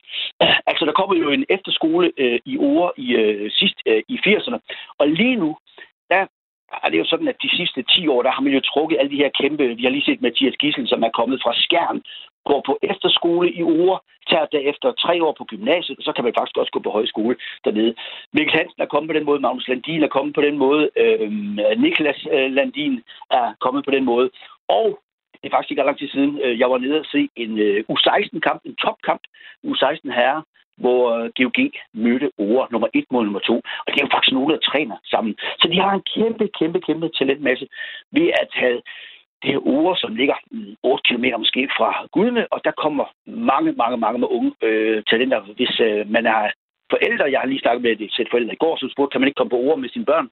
Altså, der kommer jo en efterskole øh, i Ore i øh, sidst øh, i firserne, og lige nu, der er det jo sådan, at de sidste ti år, der har man jo trukket alle de her kæmpe, vi har lige set Mathias Gissel, som er kommet fra Skjern, går på efterskole i Ore, tager derefter tre år på gymnasiet, og så kan man faktisk også gå på højskole dernede. Mikkel Hansen er kommet på den måde, Magnus Landin er kommet på den måde, øh, Niklas øh, Landin er kommet på den måde, og det er faktisk ikke lang tid siden, øh, jeg var nede og se en øh, U seksten-kamp, en topkamp, U seksten herre, hvor G O G mødte Ore nummer et mod nummer to. Og det er jo faktisk nogle, der træner sammen. Så de har en kæmpe, kæmpe, kæmpe talentmasse ved at have det her Ore, som ligger otte kilometer måske fra Gudme, og der kommer mange, mange, mange med unge øh, talenter. Hvis øh, man er forældre, jeg har lige snakket med et sæt forældre i går, så spurgte, kan man ikke komme på Ore med sine børn?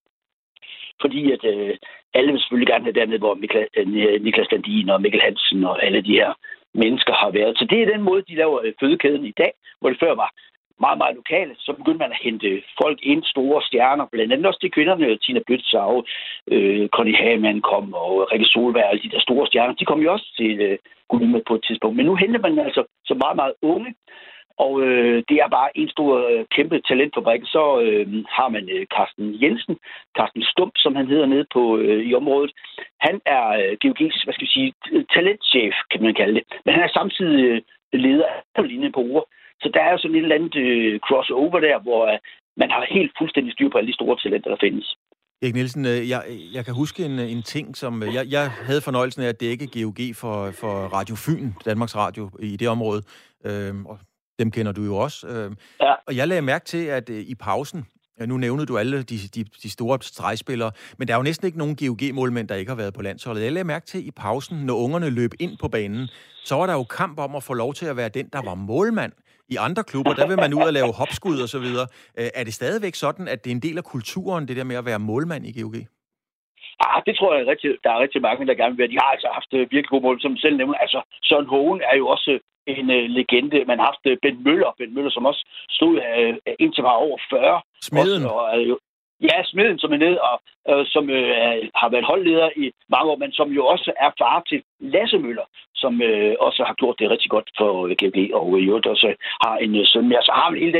Fordi at øh, alle vil selvfølgelig gerne have dernede, hvor Mikla, øh, Niklas Landin og Mikkel Hansen og alle de her mennesker har været. Så det er den måde, de laver øh, fødekæden i dag, hvor det før var meget, meget lokale. Så begyndte man at hente folk ind, store stjerner, blandt andet også til kvinderne. Tina Bøtsav, øh, Connie Hamann kom, og Rikke Solberg, alle de der store stjerner. De kom jo også til øh, Gudme på et tidspunkt. Men nu henter man altså så meget, meget unge. Og øh, det er bare en stor, øh, kæmpe talentfabrik. Så øh, har man øh, Carsten Jensen, Carsten Stump, som han hedder nede på øh, i området. Han er øh, G O G's, hvad skal vi sige, talentchef, kan man kalde det. Men han er samtidig øh, leder af linjen på Ore. Så der er jo sådan et eller andet øh, crossover der, hvor øh, man har helt fuldstændig styr på alle de store talenter, der findes. Erik Nielsen, jeg, jeg kan huske en, en ting, som jeg, jeg havde fornøjelsen af at dække G O G for, for Radio Fyn, Danmarks Radio, i det område. Øhm, og dem kender du jo også. Ja. Og jeg lagde mærke til, at i pausen, nu nævnede du alle de, de, de store stregspillere, men der er jo næsten ikke nogen G O G-målmænd, der ikke har været på landsholdet. Jeg lagde mærke til i pausen, når ungerne løb ind på banen, så var der jo kamp om at få lov til at være den, der var målmand. I andre klubber, der vil man ud og lave hopskud og så videre. Er det stadigvæk sådan, at det er en del af kulturen, det der med at være målmand i G O G? Ah, det tror jeg rigtig, der er rigtig mange, der gerne vil være. De har altså haft virkelig gode mål, som du selv nævner. Altså, Søren Hogen er jo også en uh, legende. Man har haft uh, Ben Møller, Ben Møller, som også stod uh, indtil var over fyrre. Smeden. Også, og, uh, ja, Smeden, som er nede, og uh, som uh, har været holdleder i mange år, men som jo også er far til Lasse Møller, som uh, også har gjort det rigtig godt for uh, G O G, og uh, jo også har en uh, søn med. Så har man hele den der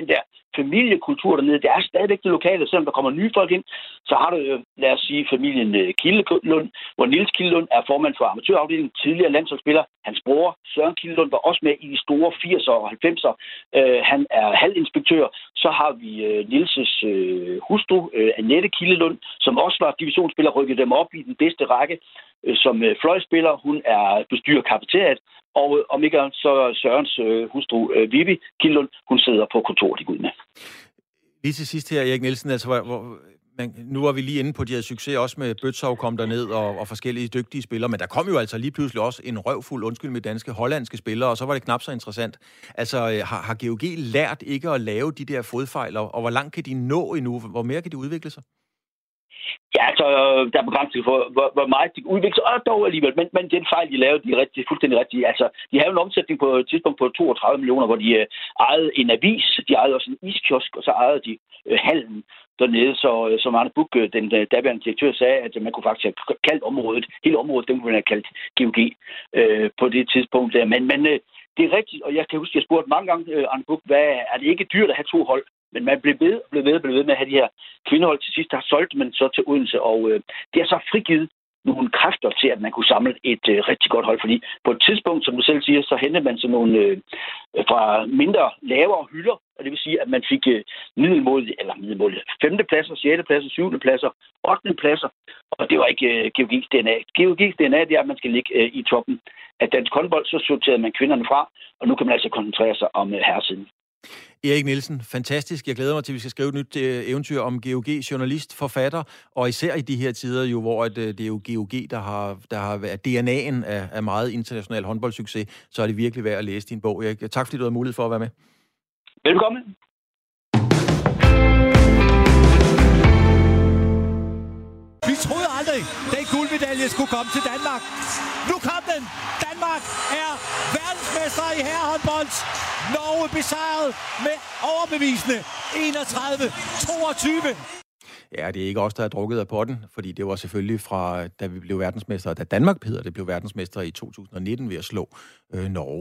familiekultur dernede. Det er stadigvæk det lokale, selvom der kommer nye folk ind. Så har du, øh, lad os sige, familien øh, Kildelund, hvor Niels Kildelund er formand for amatørafdelingen, tidligere landsholdsspiller. Hans bror, Søren Kildelund, var også med i de store firserne og halvfemserne. Øh, han er halvinspektør. Så har vi øh, Nielses øh, hustru, øh, Annette Kildelund, som også var divisionsspiller, rykkede dem op i den bedste række øh, som øh, fløjspiller. Hun er bestyrer kafeteriet. Og om ikke så Sørens øh, hustru, øh, Vivi Kildelund, hun sidder på kontoret i Gudme. Lige til sidst her, Erik Nielsen, altså, hvor, hvor, man, nu var vi lige inde på de her succes, også med Bøtzov kom derned og, og forskellige dygtige spillere, men der kom jo altså lige pludselig også en røvfuld, undskyld med danske, hollandske spillere, og så var det knap så interessant. Altså, har, har G O G lært ikke at lave de der fodfejl, og hvor langt kan de nå endnu? Hvor mere kan de udvikle sig? Ja, altså, der er begrænsning for, hvor, hvor meget de udvikler sig, og dog alligevel. Men, men den fejl, de lavede, de er rigtig, fuldstændig rigtige. Altså, de havde en omsætning på et tidspunkt på toogtredive millioner, hvor de øh, ejede en avis, de ejede også en iskiosk, og så ejede de øh, hallen dernede. Så øh, som Arne Buch, den øh, daværende direktør, sagde, at man kunne faktisk have kaldt området, hele området, den kunne man have kaldt G O G øh, på det tidspunkt der. Men, men øh, det er rigtigt, og jeg kan huske, at jeg spurgte mange gange, øh, Arne Buch, hvad er det ikke dyrt at have to hold? Men man blev ved og blev ved og blev ved med at have de her kvindehold. Til sidst, der solgte man så til Odense, og øh, det har så frigivet nogle kræfter til, at man kunne samle et øh, rigtig godt hold. Fordi på et tidspunkt, som du selv siger, så hentede man så nogle øh, fra mindre, lavere hylder, og det vil sige, at man fik øh, middelmål, eller middelmål, femte pladser, sjette pladser, syvende pladser, ottende pladser, og det var ikke øh, G O G's D N A. G O G's D N A, det er, at man skal ligge øh, i toppen af dansk håndbold, så sorterede man kvinderne fra, og nu kan man altså koncentrere sig om øh, herresiden. Erik Nielsen, fantastisk. Jeg glæder mig til, at vi skal skrive et nyt eventyr om G O G, journalist, forfatter, og især i de her tider, jo, hvor at, det er jo G O G, der har, der har været D N A'en af, af meget international håndboldsucces, så er det virkelig værd at læse din bog, Erik. Tak fordi du havde mulighed for at være med. Velkommen. Vi troede aldrig, den guldmedalje skulle komme til Danmark. Nu kom den! Danmark er verdensmester i herrehåndbold. Norge besejret med overbevisende enogtredive toogtyve. Ja, det er ikke os, der har drukket af potten, fordi det var selvfølgelig fra, da vi blev verdensmester, da Danmark hedder det, blev verdensmester i to tusind nitten ved at slå øh, Norge.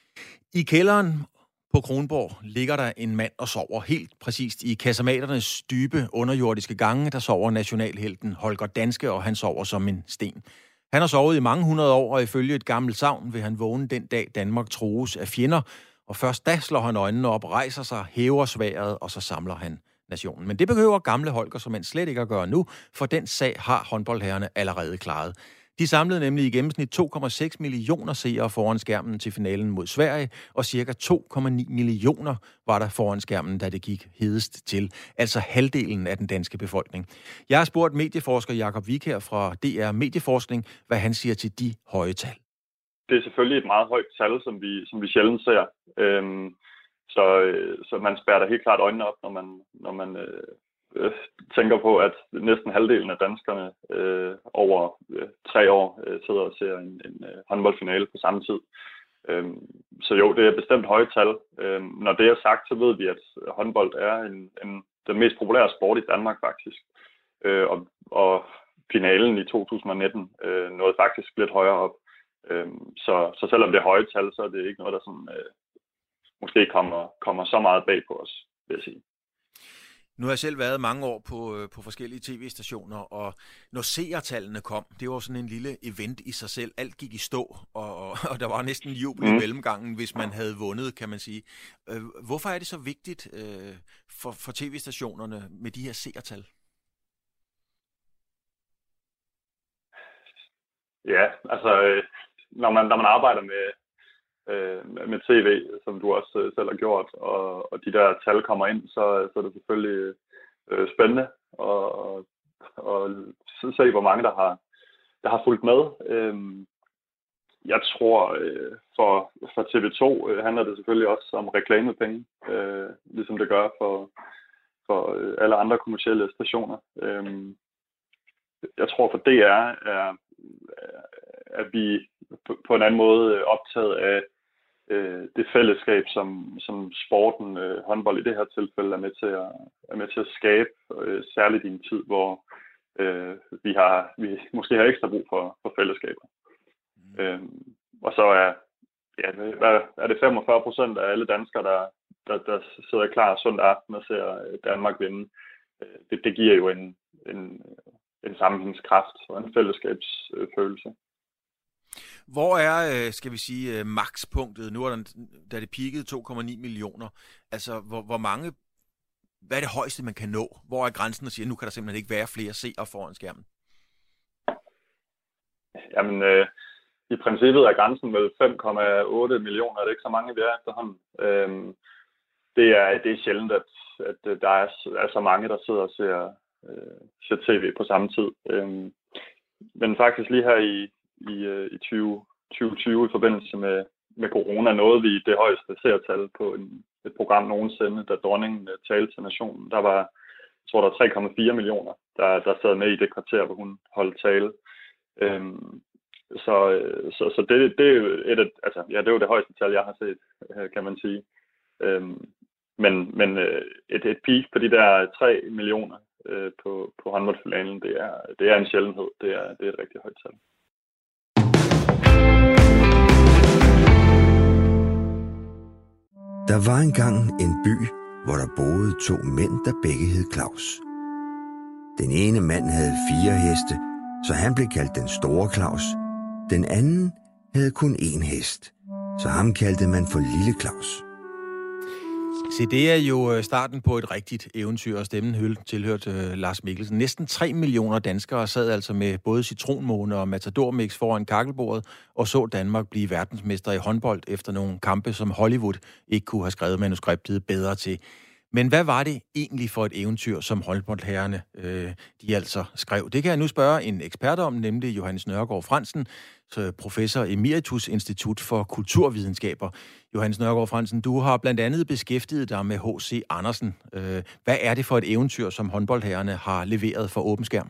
I kælderen på Kronborg ligger der en mand og sover helt præcist i kasematernes dybe underjordiske gange. Der sover nationalhelten Holger Danske, og han sover som en sten. Han har sovet i mange hundrede år, og ifølge et gammelt sagn vil han vågne den dag Danmark trues af fjender. Og først da slår han øjnene op, rejser sig, hæver sværdet, og så samler han nationen. Men det behøver gamle Holger som man slet ikke at gøre nu, for den sag har håndboldherrerne allerede klaret. De samlede nemlig i gennemsnit to komma seks millioner seere foran skærmen til finalen mod Sverige, og cirka to komma ni millioner var der foran skærmen, da det gik hedest til. Altså halvdelen af den danske befolkning. Jeg har spurgt medieforsker Jakob Vikær fra D R Medieforskning, hvad han siger til de høje tal. Det er selvfølgelig et meget højt tal, som vi, som vi sjældent ser. Øhm, så, så man spærrer da helt klart øjnene op, når man, når man øh, øh, tænker på, at næsten halvdelen af danskerne øh, over øh, tre år øh, sidder og ser en, en øh, håndboldfinale på samme tid. Øhm, så jo, det er bestemt højt tal. Øhm, når det er sagt, så ved vi, at håndbold er en, en, den mest populære sport i Danmark faktisk. Øh, og, og finalen i to tusind nitten øh, nåede faktisk lidt højere op. Så, så selvom det er høje tal, så er det ikke noget, der sådan, øh, måske kommer, kommer så meget bag på os, vil jeg sige. Nu har jeg selv været mange år på, på forskellige tv-stationer, og når seertallene kom, det var sådan en lille event i sig selv. Alt gik i stå, og, og, og der var næsten jubel mm. i mellemgangen, hvis man havde vundet, kan man sige. Hvorfor er det så vigtigt øh, for, for tv-stationerne med de her seertal? Ja, altså... Øh... Når man, når man arbejder med, øh, med tv, som du også øh, selv har gjort, og, og de der tal kommer ind, så, så er det selvfølgelig øh, spændende at, at se, hvor mange der har, der har fulgt med. Øh, jeg tror, øh, for, for T V to øh, handler det selvfølgelig også om reklamepenge, øh, ligesom det gør for, for øh, alle andre kommercielle stationer. Øh, jeg tror, for D R er, at vi på en anden måde optaget af øh, det fællesskab, som, som sporten, øh, håndbold i det her tilfælde, er med til at, er med til at skabe, øh, særligt i en tid, hvor øh, vi, har, vi måske har ekstra brug for, for fællesskaber. Mm. Øh, og så er, ja, er det femogfyrre procent af alle danskere, der, der, der sidder klar søndag aften og ser Danmark vinde. Det, det giver jo en, en, en sammenhængskraft og en fællesskabsfølelse. Hvor er, skal vi sige, makspunktet? Nu er der, da det peakede to komma ni millioner. Altså, hvor, hvor mange, hvad er det højeste, man kan nå? Hvor er grænsen at sige, at nu kan der simpelthen ikke være flere seere foran skærmen? Jamen, øh, i princippet er grænsen vel fem komma otte millioner. Er det ikke så mange, vi er efterhånden? Øh, det, er, det er sjældent, at, at der er, er så mange, der sidder og ser, øh, ser tv på samme tid. Øh, men faktisk lige her i I, i tyve tyve i forbindelse med, med corona nåede vi det højeste seertal på en, et program nogensinde, da dronningen talte til nationen. Der var, jeg tror, der tre komma fire millioner, der, der sad med i det kvarter, hvor hun holdt tale. Øhm, så så, så det, det er jo et, altså, ja, det er jo det højeste tal, jeg har set, kan man sige. Øhm, men men et, et peak på de der tre millioner øh, på, på håndboldfinalen, det er, det er en sjældenhed. Det er, det er et rigtig højt tal. Der var engang en by, hvor der boede to mænd, der begge hed Claus. Den ene mand havde fire heste, så han blev kaldt den store Claus. Den anden havde kun én hest, så ham kaldte man for Lille Claus. Se, det er jo starten på et rigtigt eventyr, og stemmen høl tilhørte uh, Lars Mikkelsen. Næsten tre millioner danskere sad altså med både citronmåne og matadormix foran kakkelbordet og så Danmark blive verdensmester i håndbold efter nogle kampe, som Hollywood ikke kunne have skrevet manuskriptet bedre til. Men hvad var det egentlig for et eventyr, som håndboldherrerne øh, de altså skrev? Det kan jeg nu spørge en ekspert om, nemlig Johannes Nørgaard Frandsen, professor emeritus Institut for Kulturvidenskaber. Johannes Nørgaard Frandsen, du har blandt andet beskæftiget dig med H C Andersen. Hvad er det for et eventyr, som håndboldherrerne har leveret for åben skærm?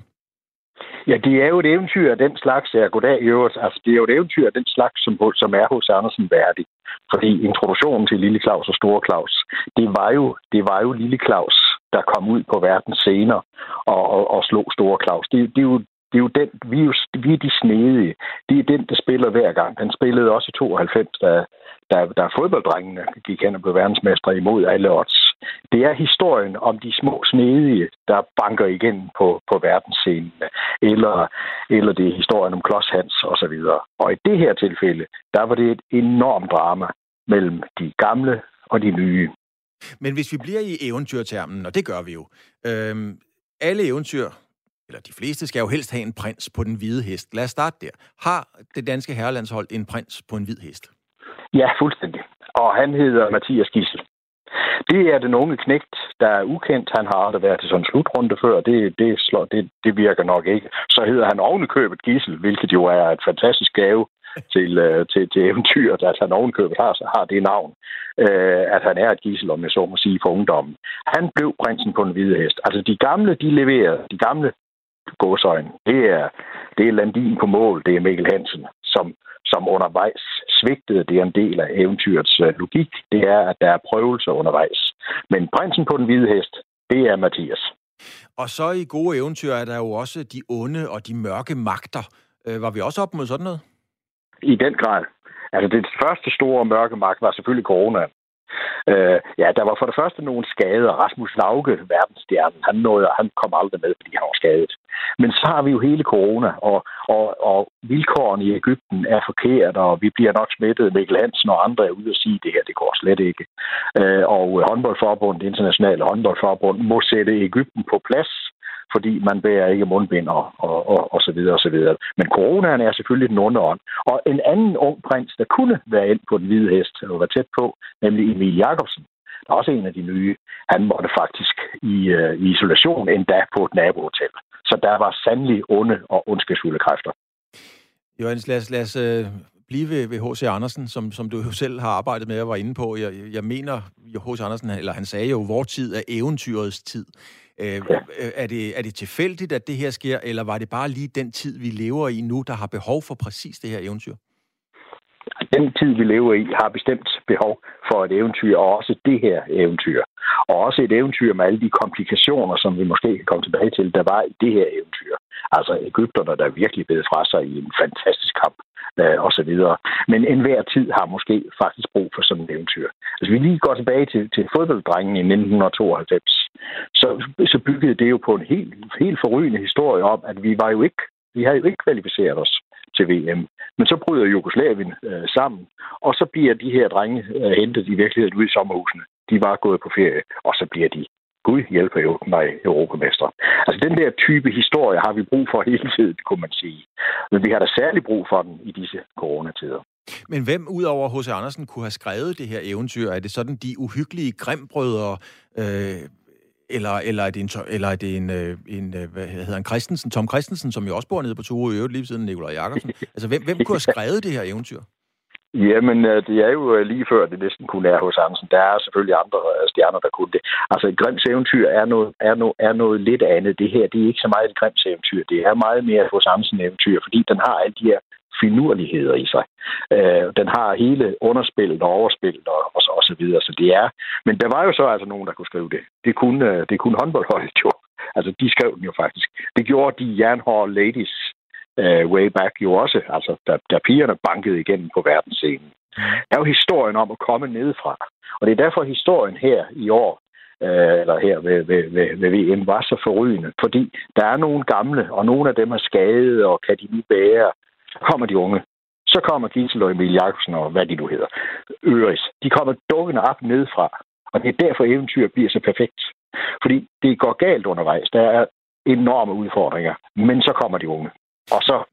Ja, det er jo et eventyr af den slags, ja, goddag i øvrigt. Altså, det er jo et eventyr af den slags, som, som er H C Andersen værdig. Fordi introduktionen til Lille Claus og Store Claus, det var jo, det var jo Lille Claus, der kom ud på verdens scener og, og, og slog Store Claus. Det, det er jo Det er jo den, vi er, jo, vi er de snedige. Det er den, der spiller hver gang. Han spillede også i tooghalvfems, da, da, da fodbolddrengene gik hen og blev verdensmestre imod alle odds. Det er historien om de små snedige, der banker igen på, på verdensscenen. Eller, eller det er historien om Klods Hans og så videre. Og i det her tilfælde, der var det et enormt drama mellem de gamle og de nye. Men hvis vi bliver i eventyrtermen, og det gør vi jo, øhm, alle eventyr, eller de fleste, skal jo helst have en prins på den hvide hest. Lad os starte der. Har det danske herrelandshold en prins på en hvid hest? Ja, fuldstændig. Og han hedder Mathias Gidsel. Det er den unge knægt, der er ukendt. Han har aldrig været til sådan en slutrunde før. Det, det, slår, det, det virker nok ikke. Så hedder han ovenikøbet Gidsel, hvilket jo er et fantastisk gave til, til, til eventyret, at han ovenikøbet har, har det navn. At han er et gidsel, om jeg så må sige, for ungdommen. Han blev prinsen på den hvide hest. Altså de gamle, de leverede. De gamle gåsøjne. Det er, det er Landin på mål, det er Mikkel Hansen, som, som undervejs svigtede. Det er en del af eventyrets uh, logik. Det er, at der er prøvelser undervejs. Men prinsen på den hvide hest, det er Mathias. Og så i gode eventyr er der jo også de onde og de mørke magter. Øh, var vi også op mod sådan noget? I den grad. Altså det første store mørke magt var selvfølgelig corona. Uh, ja, der var for det første nogle skader. Rasmus Lauke, verdensstjernen, han nåede, han kom aldrig med, fordi han var skadet. Men så har vi jo hele corona, og, og, og vilkårene i Egypten er forkert, og vi bliver nok smittet. Mikkel Hansen og andre er ude at sige, at det her, det går slet ikke. Uh, og håndboldforbundet, det internationale håndboldforbund, må sætte Egypten på plads, fordi man bærer ikke mundbind og, og, og, og så videre og så videre. Men coronaen er selvfølgelig den onde ånd. Og en anden ung prins, der kunne være ind på den hvide hest og var tæt på, nemlig Emil Jacobsen, der er også en af de nye, han måtte faktisk i, uh, i isolation endda på et nabohotel. Så der var sandelig onde og ondskabsfulde kræfter. Johannes, lad os, lad os uh, blive ved, ved H C Andersen, som, som du jo selv har arbejdet med og var inde på. Jeg, jeg mener, H C Andersen, eller han sagde jo, vor tid er eventyrets tid. Øh, ja. er, det, er det tilfældigt, at det her sker, eller var det bare lige den tid, vi lever i nu, der har behov for præcis det her eventyr? Den tid, vi lever i, har bestemt behov for et eventyr, og også det her eventyr. Og også et eventyr med alle de komplikationer, som vi måske kan komme tilbage til, der var i det her eventyr. Altså Egypterne, der virkelig bed fra sig i en fantastisk kamp. øh, og så videre. Men enhver tid har måske faktisk brug for sådan et eventyr. Altså, vi lige går tilbage til, til fodbolddrengen i nitten tooghalvfems, så, så byggede det jo på en helt, helt forrygende historie om, at vi var jo ikke, vi havde jo ikke kvalificeret os til V M. Men så bryder Jugoslavien øh, sammen, og så bliver de her drenge øh, hentet i virkeligheden ude i sommerhusene. De var gået på ferie, og så bliver de Gud hjælper jo mig europamester. Altså den der type historie har vi brug for hele tiden, kunne man sige. Men vi har da særlig brug for den i disse coronatider. Men hvem udover H C Andersen kunne have skrevet det her eventyr? Er det sådan de uhyggelige Grimm-brødre, øh, eller, eller er det en, eller er det en, en hvad hedder han, Christensen, Tom Christensen, som jo også bor nede på Torø, i øvrigt lige siden Nikolaj Jakobsen? Altså hvem, hvem kunne have skrevet det her eventyr? Jamen, det er jo lige før, det næsten kunne være hos Andersen. Der er selvfølgelig andre stjerner, der kunne det. Altså, et Grimms eventyr er noget, er, noget, er noget lidt andet. Det her, det er ikke så meget et Grimms eventyr. Det er meget mere hos Andersen eventyr, fordi den har alle de her finurligheder i sig. Øh, den har hele underspillet og overspillet og, og, så, og så videre. Så det er... Men der var jo så altså nogen, der kunne skrive det. Det kunne, det kunne håndboldholdet jo. Altså, de skrev den jo faktisk. Det gjorde de jernhårde ladies Uh, way back jo også, altså da, da pigerne bankede igennem på verdensscenen. Det er jo historien om at komme nedefra. Og det er derfor historien her i år, uh, eller her ved, ved, ved, ved V M, var så forrygende. Fordi der er nogle gamle, og nogle af dem er skadet, og kan de nu bære. Så kommer de unge. Så kommer Gisel og Emil Jakobsen, og hvad de nu hedder, Øris. De kommer dukkende op nedefra. Og det er derfor eventyr bliver så perfekt. Fordi det går galt undervejs. Der er enorme udfordringer. Men så kommer de unge. Og så,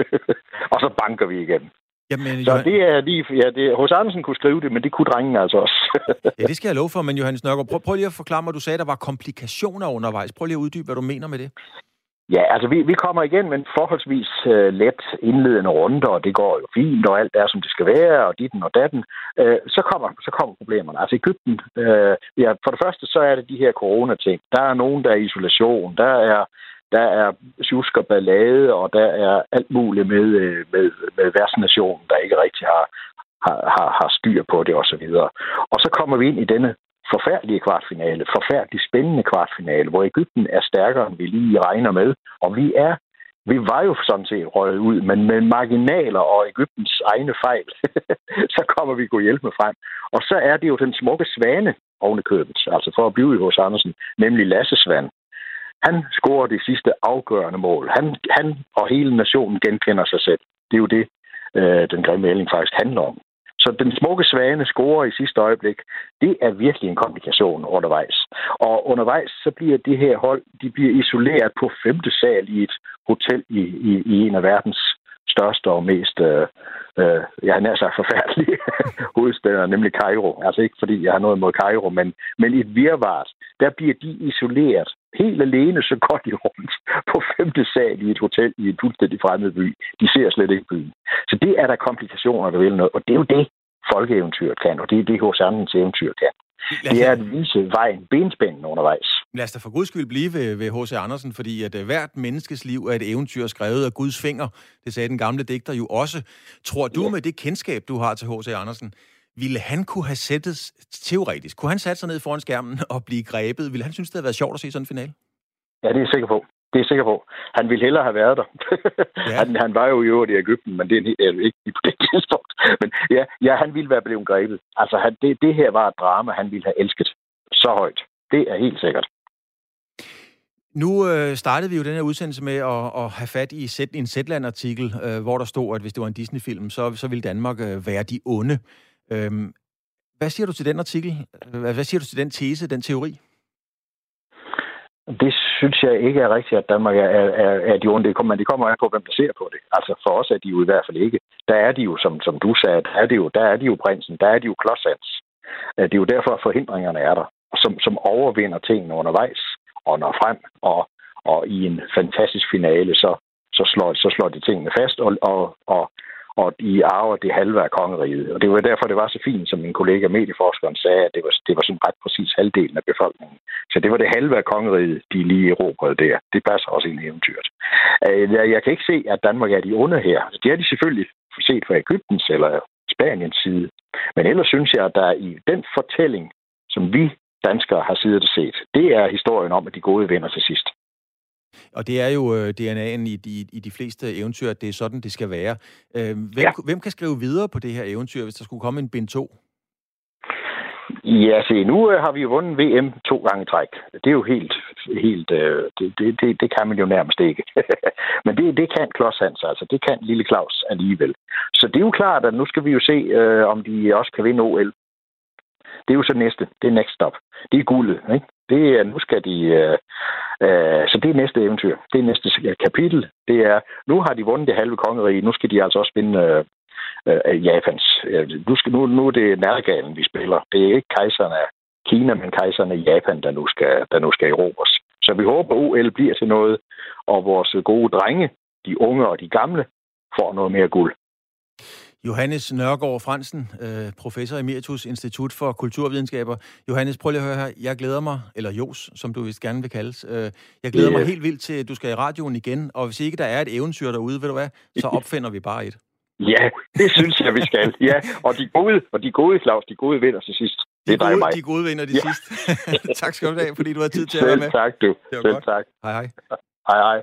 og så banker vi igen. Jamen, så Johan... det er lige... Ja, det, hos Andersen kunne skrive det, men det kunne drengen altså også. Ja, det skal jeg love for, men Johannes Nørgaard, prøv, prøv lige at forklare mig, du sagde, at der var komplikationer undervejs. Prøv lige at uddybe, hvad du mener med det. Ja, altså vi, vi kommer igen med en forholdsvis uh, let indledende runde, og det går jo fint, og alt er, som det skal være, og ditten og datten. Uh, så, kommer, så kommer problemerne. Altså Egypten, uh, ja, for det første, så er det de her corona-ting. Der er nogen, der er isolation, der er... Der er sjusk og ballade, og der er alt muligt med, med, med værtsnationen, der ikke rigtig har, har, har styr på det osv. Og, og så kommer vi ind i denne forfærdelige kvartfinale, forfærdeligt spændende kvartfinale, hvor Egypten er stærkere, end vi lige regner med. Og vi er, vi var jo sådan set røget ud, men med marginaler og Egyptens egne fejl, så kommer vi gå hjælpe med frem. Og så er det jo den smukke svane ovenikøbet, altså for at blive hos Andersen, nemlig Lasse Svand. Han scorer det sidste afgørende mål. Han, han og hele nationen genkender sig selv. Det er jo det, øh, den grimme ælling faktisk handler om. Så den smukke svane scorer i sidste øjeblik. Det er virkelig en komplikation undervejs. Og undervejs så bliver det her hold, de bliver isoleret på femte sal i et hotel i, i, i en af verdens største og mest, øh, øh, jeg har nær sagt forfærdelige hovedsteder, nemlig Kairo. Altså ikke fordi jeg har noget mod Kairo, men, men i et virvart, der bliver de isoleret. Helt alene, så går de rundt på femte sal i et hotel i en fuldstændig fremmed by. De ser slet ikke byen. Så det er der komplikationer, der vil noget. Og det er jo det, folkeeventyret kan, og det er det, H C Andersens eventyr kan. Det er at vise vejen benspændende undervejs. Lad os da for guds skyld blive ved, ved H C Andersen, fordi at uh, hvert menneskes liv er et eventyr skrevet af Guds finger. Det sagde den gamle digter jo også. Tror du ja. Med det kendskab, du har til H C Andersen, ville han kunne have sættet, teoretisk, kunne han sætte sig ned foran skærmen og blive grebet? Ville han synes, det havde været sjovt at se sådan en finale? Ja, det er jeg sikker på. Det er jeg sikker på. Han ville hellere have været der. Ja. han, han var jo i øvrigt i Egypten, men det er ikke på det tidspunkt. Men ja, ja, han ville være blevet grebet. Altså, han, det, det her var et drama, han ville have elsket så højt. Det er helt sikkert. Nu øh, startede vi jo den her udsendelse med at, at have fat i set, en Zetland-artikel, øh, hvor der stod, at hvis det var en Disney-film, så, så ville Danmark øh, være de onde. Øhm, hvad siger du til den artikel? Hvad siger du til den tese, den teori? Det synes jeg ikke er rigtigt, at Danmark er, er, er de onde. Men det kommer an på, hvem der ser på det. Altså for os er de jo i hvert fald ikke. Der er de jo, som, som du sagde, der er, de jo, der er de jo prinsen, der er de jo klodsans. Det er jo derfor, at forhindringerne er der, som, som overvinder tingene undervejs og når frem. Og, og i en fantastisk finale, så, så, slår, så slår de tingene fast, og, og, og og de arver det halve af kongeriget. Og det var derfor, det var så fint, som min kollega medieforskeren sagde, at det var, det var sådan ret præcis halvdelen af befolkningen. Så det var det halve af kongeriget, de lige erobrede der. Det passer også ind i eventyret. Jeg kan ikke se, at Danmark er de onde her. Det har de selvfølgelig set fra Egyptens eller Spaniens side. Men ellers synes jeg, at der i den fortælling, som vi danskere har siddet og set, det er historien om, at de gode vinder til sidst. Og det er jo øh, D N A'en i de, i de fleste eventyr, at det er sådan, det skal være. Øh, hvem, ja. hvem kan skrive videre på det her eventyr, hvis der skulle komme en bind to? Ja, se, nu øh, har vi jo vundet V M to gange træk. Det er jo helt, helt øh, det, det, det, det kan man jo nærmest ikke. Men det, det kan Klods Hans, altså. Det kan lille Claus alligevel. Så det er jo klart, at nu skal vi jo se, øh, om de også kan vinde O L. Det er jo så næste. Det er next stop. Det er guldet, ikke? Det er, nu skal de... Øh, øh, så det er næste eventyr. Det er næste kapitel. Det er, nu har de vundet det halve kongerige. Nu skal de altså også vinde øh, øh, Japans. Nu, skal, nu, nu er det nærgalen, vi spiller. Det er ikke kejserne af Kina, men kejserne af Japan, der nu skal, der nu skal erobres. Så vi håber, O L bliver til noget, og vores gode drenge, de unge og de gamle, får noget mere guld. Johannes Nørgaard Fransen, øh, professor emeritus, Institut for Kulturvidenskaber. Johannes, prøv lige at høre her. Jeg glæder mig, eller Jos, som du vist gerne vil kaldes. Øh, jeg glæder yeah. mig helt vildt til, at du skal i radioen igen. Og hvis ikke der er et eventyr derude, ved du hvad, så opfinder vi bare et. Ja, det synes jeg, vi skal. Ja, og de gode, og de gode, Claus, de gode vinder til sidst. Det er de, gode, mig. de gode vinder til ja. sidst. Tak skal du have, fordi du har tid til at være med. Selv tak, du. Selv godt. Tak. Hej, hej. Hej, hej.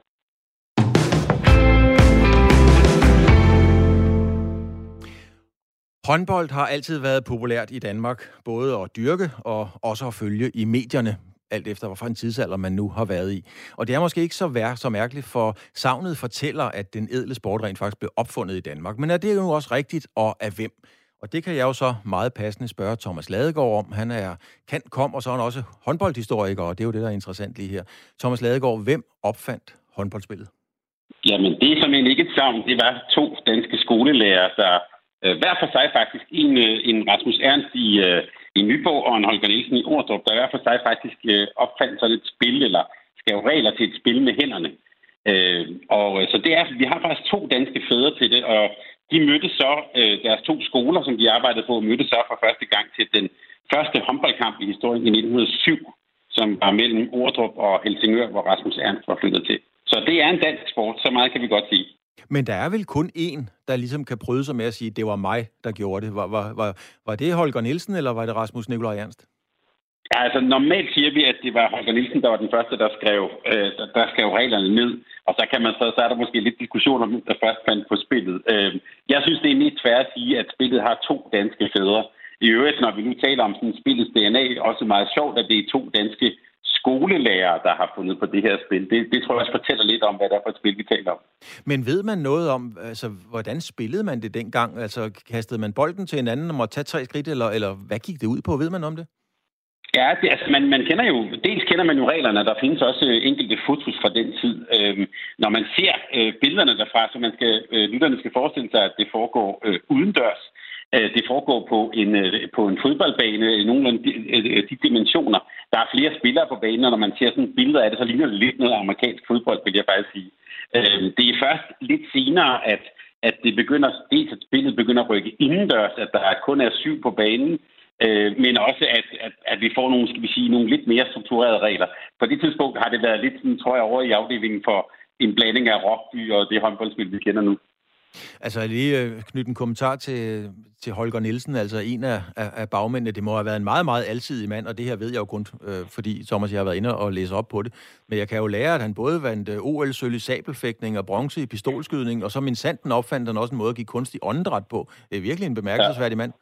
Håndbold har altid været populært i Danmark, både at dyrke og også at følge i medierne, alt efter hvad for en tidsalder man nu har været i. Og det er måske ikke så, vær- så mærkeligt, for savnet fortæller, at den ædle sport rent faktisk blev opfundet i Danmark. Men er det jo også rigtigt, og af hvem? Og det kan jeg jo så meget passende spørge Thomas Ladegaard om. Han er kan kom, og så er han også håndboldhistoriker, og det er jo det, der er interessant lige her. Thomas Ladegaard, hvem opfandt håndboldspillet? Jamen, det er simpelthen ikke et savn. Det var to danske skolelærere, der øh, hver for sig faktisk en, en Rasmus Ernst i, øh, i Nyborg og en Holger Nielsen i Ordrup, der hver for sig faktisk øh, opfandt sådan et spil, eller skrev regler til et spil med hænderne. Øh, og så det er, vi har faktisk to danske fædre til det, og de mødte så, øh, deres to skoler, som de arbejdede på, mødte så for første gang til den første håndboldkamp i historien i nitten hundrede og syv, som var mellem Ordrup og Helsingør, hvor Rasmus Ernst var flyttet til. Så det er en dansk sport, så meget kan vi godt sige. Men der er vel kun én, der ligesom kan bryde sig med at sige, at det var mig, der gjorde det. Var, var, var, var det Holger Nielsen, eller var det Rasmus Nikolaj Ernst? Ja, altså normalt siger vi, at det var Holger Nielsen, der var den første, der skrev, øh, der, der skrev reglerne ned. Og så kan man så, så er der måske lidt diskussion om, der først fandt på spillet. Øh, jeg synes, det er mest fair at sige, at spillet har to danske fædre. I øvrigt, når vi nu taler om sådan spillets D N A, også meget sjovt, at det er to danske skolelærere, der har fundet på det her spil. Det, det tror jeg også fortæller lidt om, hvad det er for et spil, vi taler om. Men ved man noget om, altså, hvordan spillede man det dengang? Altså, kastede man bolden til hinanden og måtte tage tre skridt, eller, eller hvad gik det ud på? Ved man om det? Ja, det, altså man, man kender jo, dels kender man jo reglerne, der findes også øh, enkelte fotos fra den tid. Øhm, når man ser øh, billederne derfra, så man skal, øh, lytterne skal forestille sig, at det foregår øh, udendørs. Øh, det foregår på en, øh, på en fodboldbane i nogle af de, øh, de dimensioner. Der er flere spillere på banen, og når man ser sådan billeder af det, så ligner det lidt noget amerikansk fodbold, vil jeg faktisk sige. Øh, det er først lidt senere, at, at det begynder, dels at spillet begynder at rykke indendørs, at der kun er syv på banen, Øh, men også, at, at, at vi får nogle, skal vi sige, nogle lidt mere strukturerede regler. På det tidspunkt har det været lidt, sådan, tror jeg, over i afdelingen for en blanding af rugby og det håndboldspil, vi kender nu. Altså lige øh, knytte en kommentar til, til Holger Nielsen, altså en af, af, af bagmændene. Det må have været en meget, meget alsidig mand, og det her ved jeg jo kun, øh, fordi Thomas, jeg har været inde og læse op på det. Men jeg kan jo lære, at han både vandt øh, O L-sølv i sabelfægtning og bronze i pistolskydning, og så min sanden opfandt han også en måde at give kunstig åndedræt på. Det er virkelig en bemærkelsesværdig mand.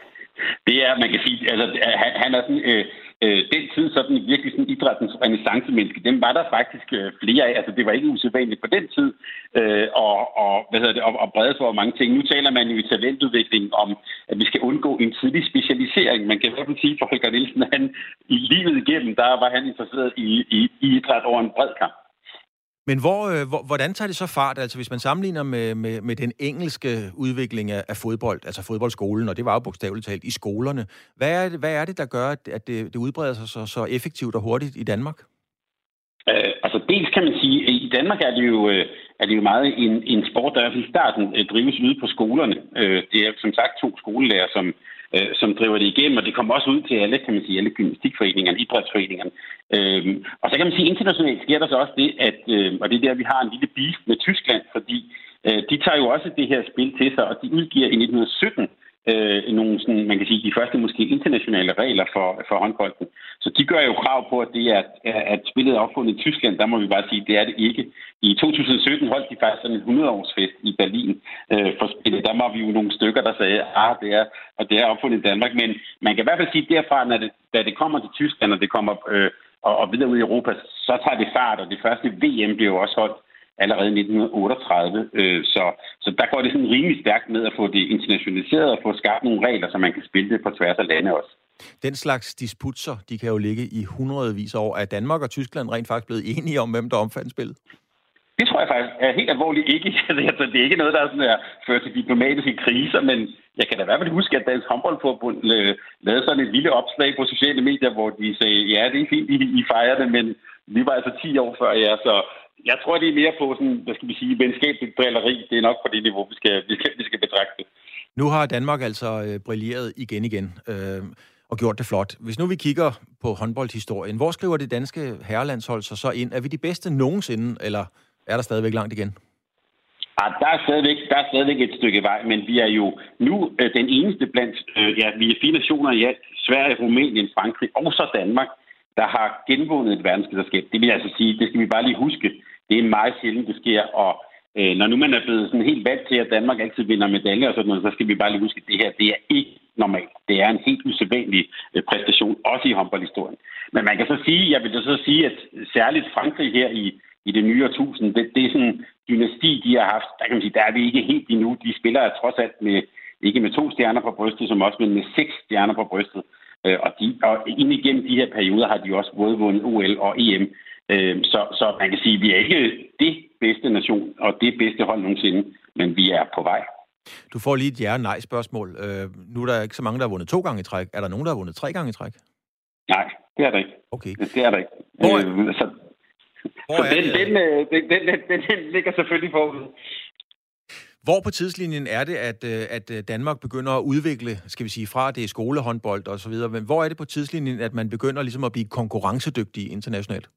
Det er, man kan sige, altså han, han er sådan, øh, øh, den tid sådan virkelig sådan idrættens renæssancemenneske, dem var der faktisk øh, flere af, altså det var ikke usædvanligt på den tid, øh, og, og, hvad hedder det, og, og brede for mange ting. Nu taler man jo i talentudvikling om, at vi skal undgå en tidlig specialisering. Man kan i hvert fald sige for Holger Nielsen, han i livet igennem, der var han interesseret i, i, i idræt over en bred kamp. Men hvor, øh, hvor, hvordan tager det så fart? Altså hvis man sammenligner med, med, med den engelske udvikling af, af fodbold, altså fodboldskolen, og det var jo bogstaveligt talt i skolerne. Hvad er det, hvad er det der gør, at det, det udbreder sig så, så effektivt og hurtigt i Danmark? Øh, altså dels kan man sige, at i Danmark er det jo, øh, er det jo meget en, en sport, der i starten øh, drives ude på skolerne. Øh, det er som sagt to skolelærer, som øh, som driver det igennem, og det kommer også ud til alle, kan man sige, alle gymnastikforeningerne, idrætsforeningerne. Øhm, og så kan man sige, internationalt sker der så også det, at, øh, og det er der, vi har en lille beef med Tyskland, fordi øh, de tager jo også det her spil til sig, og de udgiver i nitten sytten øh, nogle, sådan, man kan sige, de første måske internationale regler for, for håndbolden. Så de gør jo krav på, at det er, at spillet er opfundet i Tyskland. Der må vi bare sige, at det er det ikke. I to tusind sytten holdt de faktisk sådan en hundrede-årsfest i Berlin øh, for spillet. Der var vi jo nogle stykker, der sagde, at det er, og det er opfundet i Danmark. Men man kan i hvert fald sige, at derfra, når det, da det kommer til Tyskland, og det kommer øh, og, og videre ud i Europa, så tager det fart, og det første V M bliver jo også holdt allerede i nitten otteogtredive. Øh, så, så der går det sådan rimelig stærkt med at få det internationaliseret og få skabt nogle regler, så man kan spille det på tværs af lande også. Den slags disputser, de kan jo ligge i hundredvis af år. Er Danmark og Tyskland rent faktisk blevet enige om, hvem der omfandt spillet? Det tror jeg faktisk er helt alvorligt ikke. Altså, det er ikke noget, der er sådan, er ført til diplomatiske kriser, men jeg kan da i hvert fald huske, at Dansk Håndboldforbund lavede sådan et lille opslag på sociale medier, hvor de sagde, ja, det er fint, I, I fejrer det, men vi var altså ti år før jer, så jeg tror, det er mere på sådan, hvad skal vi sige, venskabeligt drilleri. Det er nok på det niveau, vi skal, vi skal, vi skal betragte det. Nu har Danmark altså øh, brilleret igen igen øh, og gjort det flot. Hvis nu vi kigger på håndboldhistorien, hvor skriver det danske herrelandshold sig så ind? Er vi de bedste nogensinde, eller er der stadigvæk langt igen? Ja, der er stadigvæk, der er stadigvæk et stykke vej, men vi er jo nu øh, den eneste blandt, øh, ja, vi er fire nationer i alt, Sverige, Rumænien, Frankrig og så Danmark, der har genvundet et verdensmesterskab. Det vil jeg altså sige, det skal vi bare lige huske. Det er meget sjældent, det sker, og øh, når nu man er blevet sådan helt vant til, at Danmark altid vinder medaljer og sådan noget, så skal vi bare lige huske, at det her, det er ikke normalt. Det er en helt usædvanlig øh, præstation, også i håndboldhistorien. Men man kan så sige, jeg vil så sige, at særligt Frankrig her i, i det nye årtusind, det, det er sådan en dynasti, de har haft. Der kan man sige, der er vi ikke helt endnu. De spiller trods alt med, ikke med to stjerner på brystet, som også, men med seks stjerner på brystet. Øh, og, de, og ind igennem de her perioder har de også både vundet O L og E M. Så, så man kan sige, at vi er ikke det bedste nation og det bedste hold nogensinde, men vi er på vej. Du får lige et ja-nej-spørgsmål. Øh, nu er der ikke så mange, der har vundet to gange i træk. Er der nogen, der har vundet tre gange i træk? Nej, det er der ikke. Okay. Det er der ikke. Hvor er, øh, så hvor så er den, det? Den, den, den, den, den ligger selvfølgelig forud. Hvor på tidslinjen er det, at, at Danmark begynder at udvikle, skal vi sige, fra det er skolehåndbold og så videre, men hvor er det på tidslinjen, at man begynder ligesom at blive konkurrencedygtig internationalt?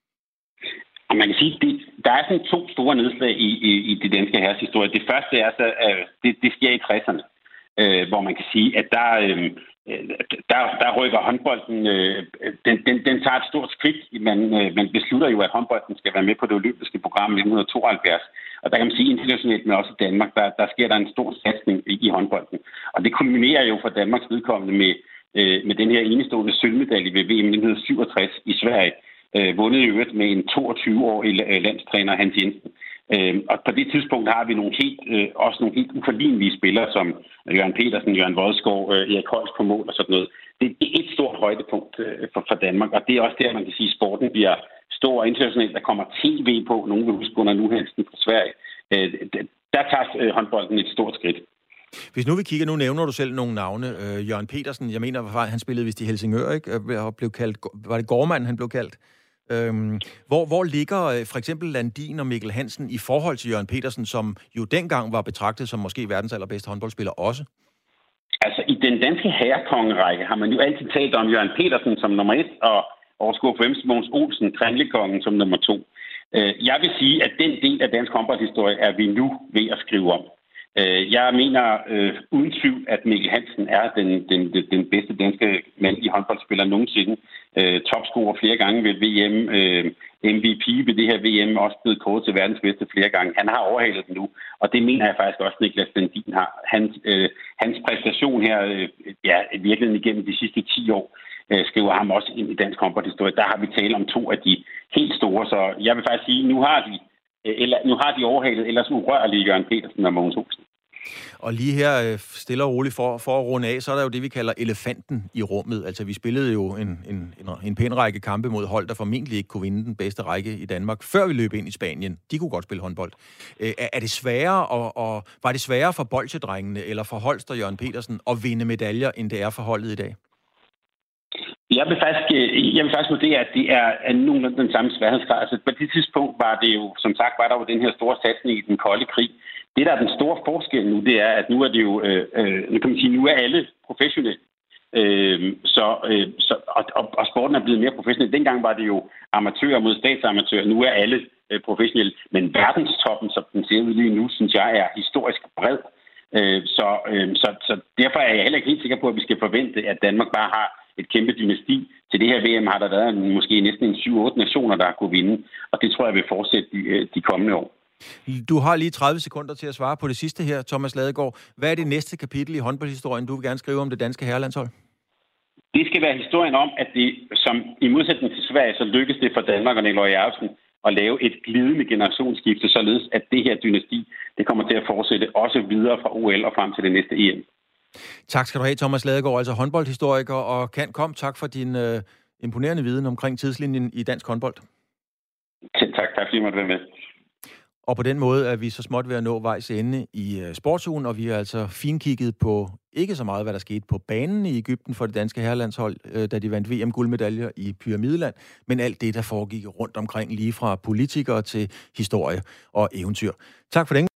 Og man kan sige, at der er sådan to store nedslag i, i, i det danske herres historie. Det første er, så, at det, det sker i tresserne, øh, hvor man kan sige, at der, øh, der, der rykker håndbolden, øh, den, den, den tager et stort skridt. Man, øh, man beslutter jo, at håndbolden skal være med på det olympiske program i nitten tooghalvfjerds. Og der kan man sige internationalt, men også i Danmark, der, der sker der en stor satsning i, i håndbolden. Og det kulminerer jo for Danmarks vedkommende med, øh, med den her enestående sølvmedalje ved V M nitten syvogtres i Sverige. Øh, vundet i øvrigt med en toogtyve-årig landstræner, Hans Jensen. Øh, og på det tidspunkt har vi nogle helt, øh, også nogle helt uforlignelige spillere, som Jørgen Petersen, Jørgen Vodskov, øh, Erik Holst på mål og sådan noget. Det er et stort højdepunkt øh, for, for Danmark, og det er også der, man kan sige, at sporten bliver stor og internationalt. Der kommer tv på, nogen vil huske under Nuhansen fra Sverige. Øh, der tager øh, håndbolden et stort skridt. Hvis nu vi kigger, nu nævner du selv nogle navne. Øh, Jørgen Petersen, jeg mener, han spillede vist i Helsingør, ikke? Og blev kaldt, var det Gårdmand, han blev kaldt? Øhm, hvor, hvor ligger øh, for eksempel Landin og Mikkel Hansen i forhold til Jørgen Petersen, som jo dengang var betragtet som måske verdens allerbedste håndboldspiller også? Altså, i den danske herrekongerække har man jo altid talt om Jørgen Petersen som nummer et, og Aarhus K F M's Mogens Olsen, Kringlekongen, som nummer to. Øh, jeg vil sige, at den del af dansk håndboldhistorie er vi nu ved at skrive om. Jeg mener øh, uden tvivl, at Mikkel Hansen er den, den, den bedste danske mand i håndboldspiller nogensinde. Øh, topscorer flere gange ved V M, øh, M V P ved det her V M, også blevet kåret til verdens bedste flere gange. Han har overhalet den nu, og det mener jeg faktisk også, Niklas Landin har. Hans, øh, hans præstation her, øh, ja, virkelig igennem de sidste ti år, øh, skriver ham også ind i dansk håndboldhistorie. Der har vi talt om to af de helt store, så jeg vil faktisk sige, nu har de Eller, nu har de overhalet ellers urørlige Jørgen Petersen og Mogens Olsen. Og lige her stille og roligt for, for at runde af, så er der jo det, vi kalder elefanten i rummet. Altså, vi spillede jo en, en, en, en pæn række kampe mod hold, der formentlig ikke kunne vinde den bedste række i Danmark, før vi løb ind i Spanien. De kunne godt spille håndbold. Er, er det sværere, og, og var det sværere for bolsjedrengene eller for Holst og Jørgen Petersen at vinde medaljer, end det er for holdet i dag? Jeg vil faktisk, jeg vil faktisk vurdere, at det er nogenlunde den samme sværhedsgrad. Altså, på det tidspunkt var det jo, som sagt, var der jo den her store satsning i den kolde krig. Det, der er den store forskel nu, det er, at nu er det jo, øh, nu kan man sige, nu er alle professionelle. Øh, så, øh, så, og, og sporten er blevet mere professionel. Dengang var det jo amatører mod statsamatører. Nu er alle øh, professionelle. Men verdenstoppen, som den ser ud lige nu, synes jeg, er historisk bred. Øh, så, øh, så, så derfor er jeg heller ikke helt sikker på, at vi skal forvente, at Danmark bare har et kæmpe dynasti. Til det her V M har der været en, måske næsten en syv otte nationer, der har kunne vinde, og det tror jeg vil fortsætte de, de kommende år. Du har lige tredive sekunder til at svare på det sidste her, Thomas Ladegaard. Hvad er det næste kapitel i håndboldhistorien, du vil gerne skrive om det danske herrelandshold? Det skal være historien om, at det, som i modsætning til Sverige, så lykkes det for Danmark og Nikolaj Jacobsen at lave et glidende generationsskifte, således at det her dynasti, det kommer til at fortsætte også videre fra O L og frem til det næste E M. Tak skal du have, Thomas Ladegaard, altså håndboldhistoriker, og kan kom. Tak for din øh, imponerende viden omkring tidslinjen i dansk håndbold. Tak, tak fordi I måtte være med. Og på den måde er vi så småt ved at nå vejs ende i uh, sportsugen, og vi har altså finkigget på ikke så meget, hvad der skete på banen i Egypten for det danske herrelandshold, uh, da de vandt V M-guldmedaljer i Pyramideland, men alt det, der foregik rundt omkring, lige fra politikere til historie og eventyr. Tak for den.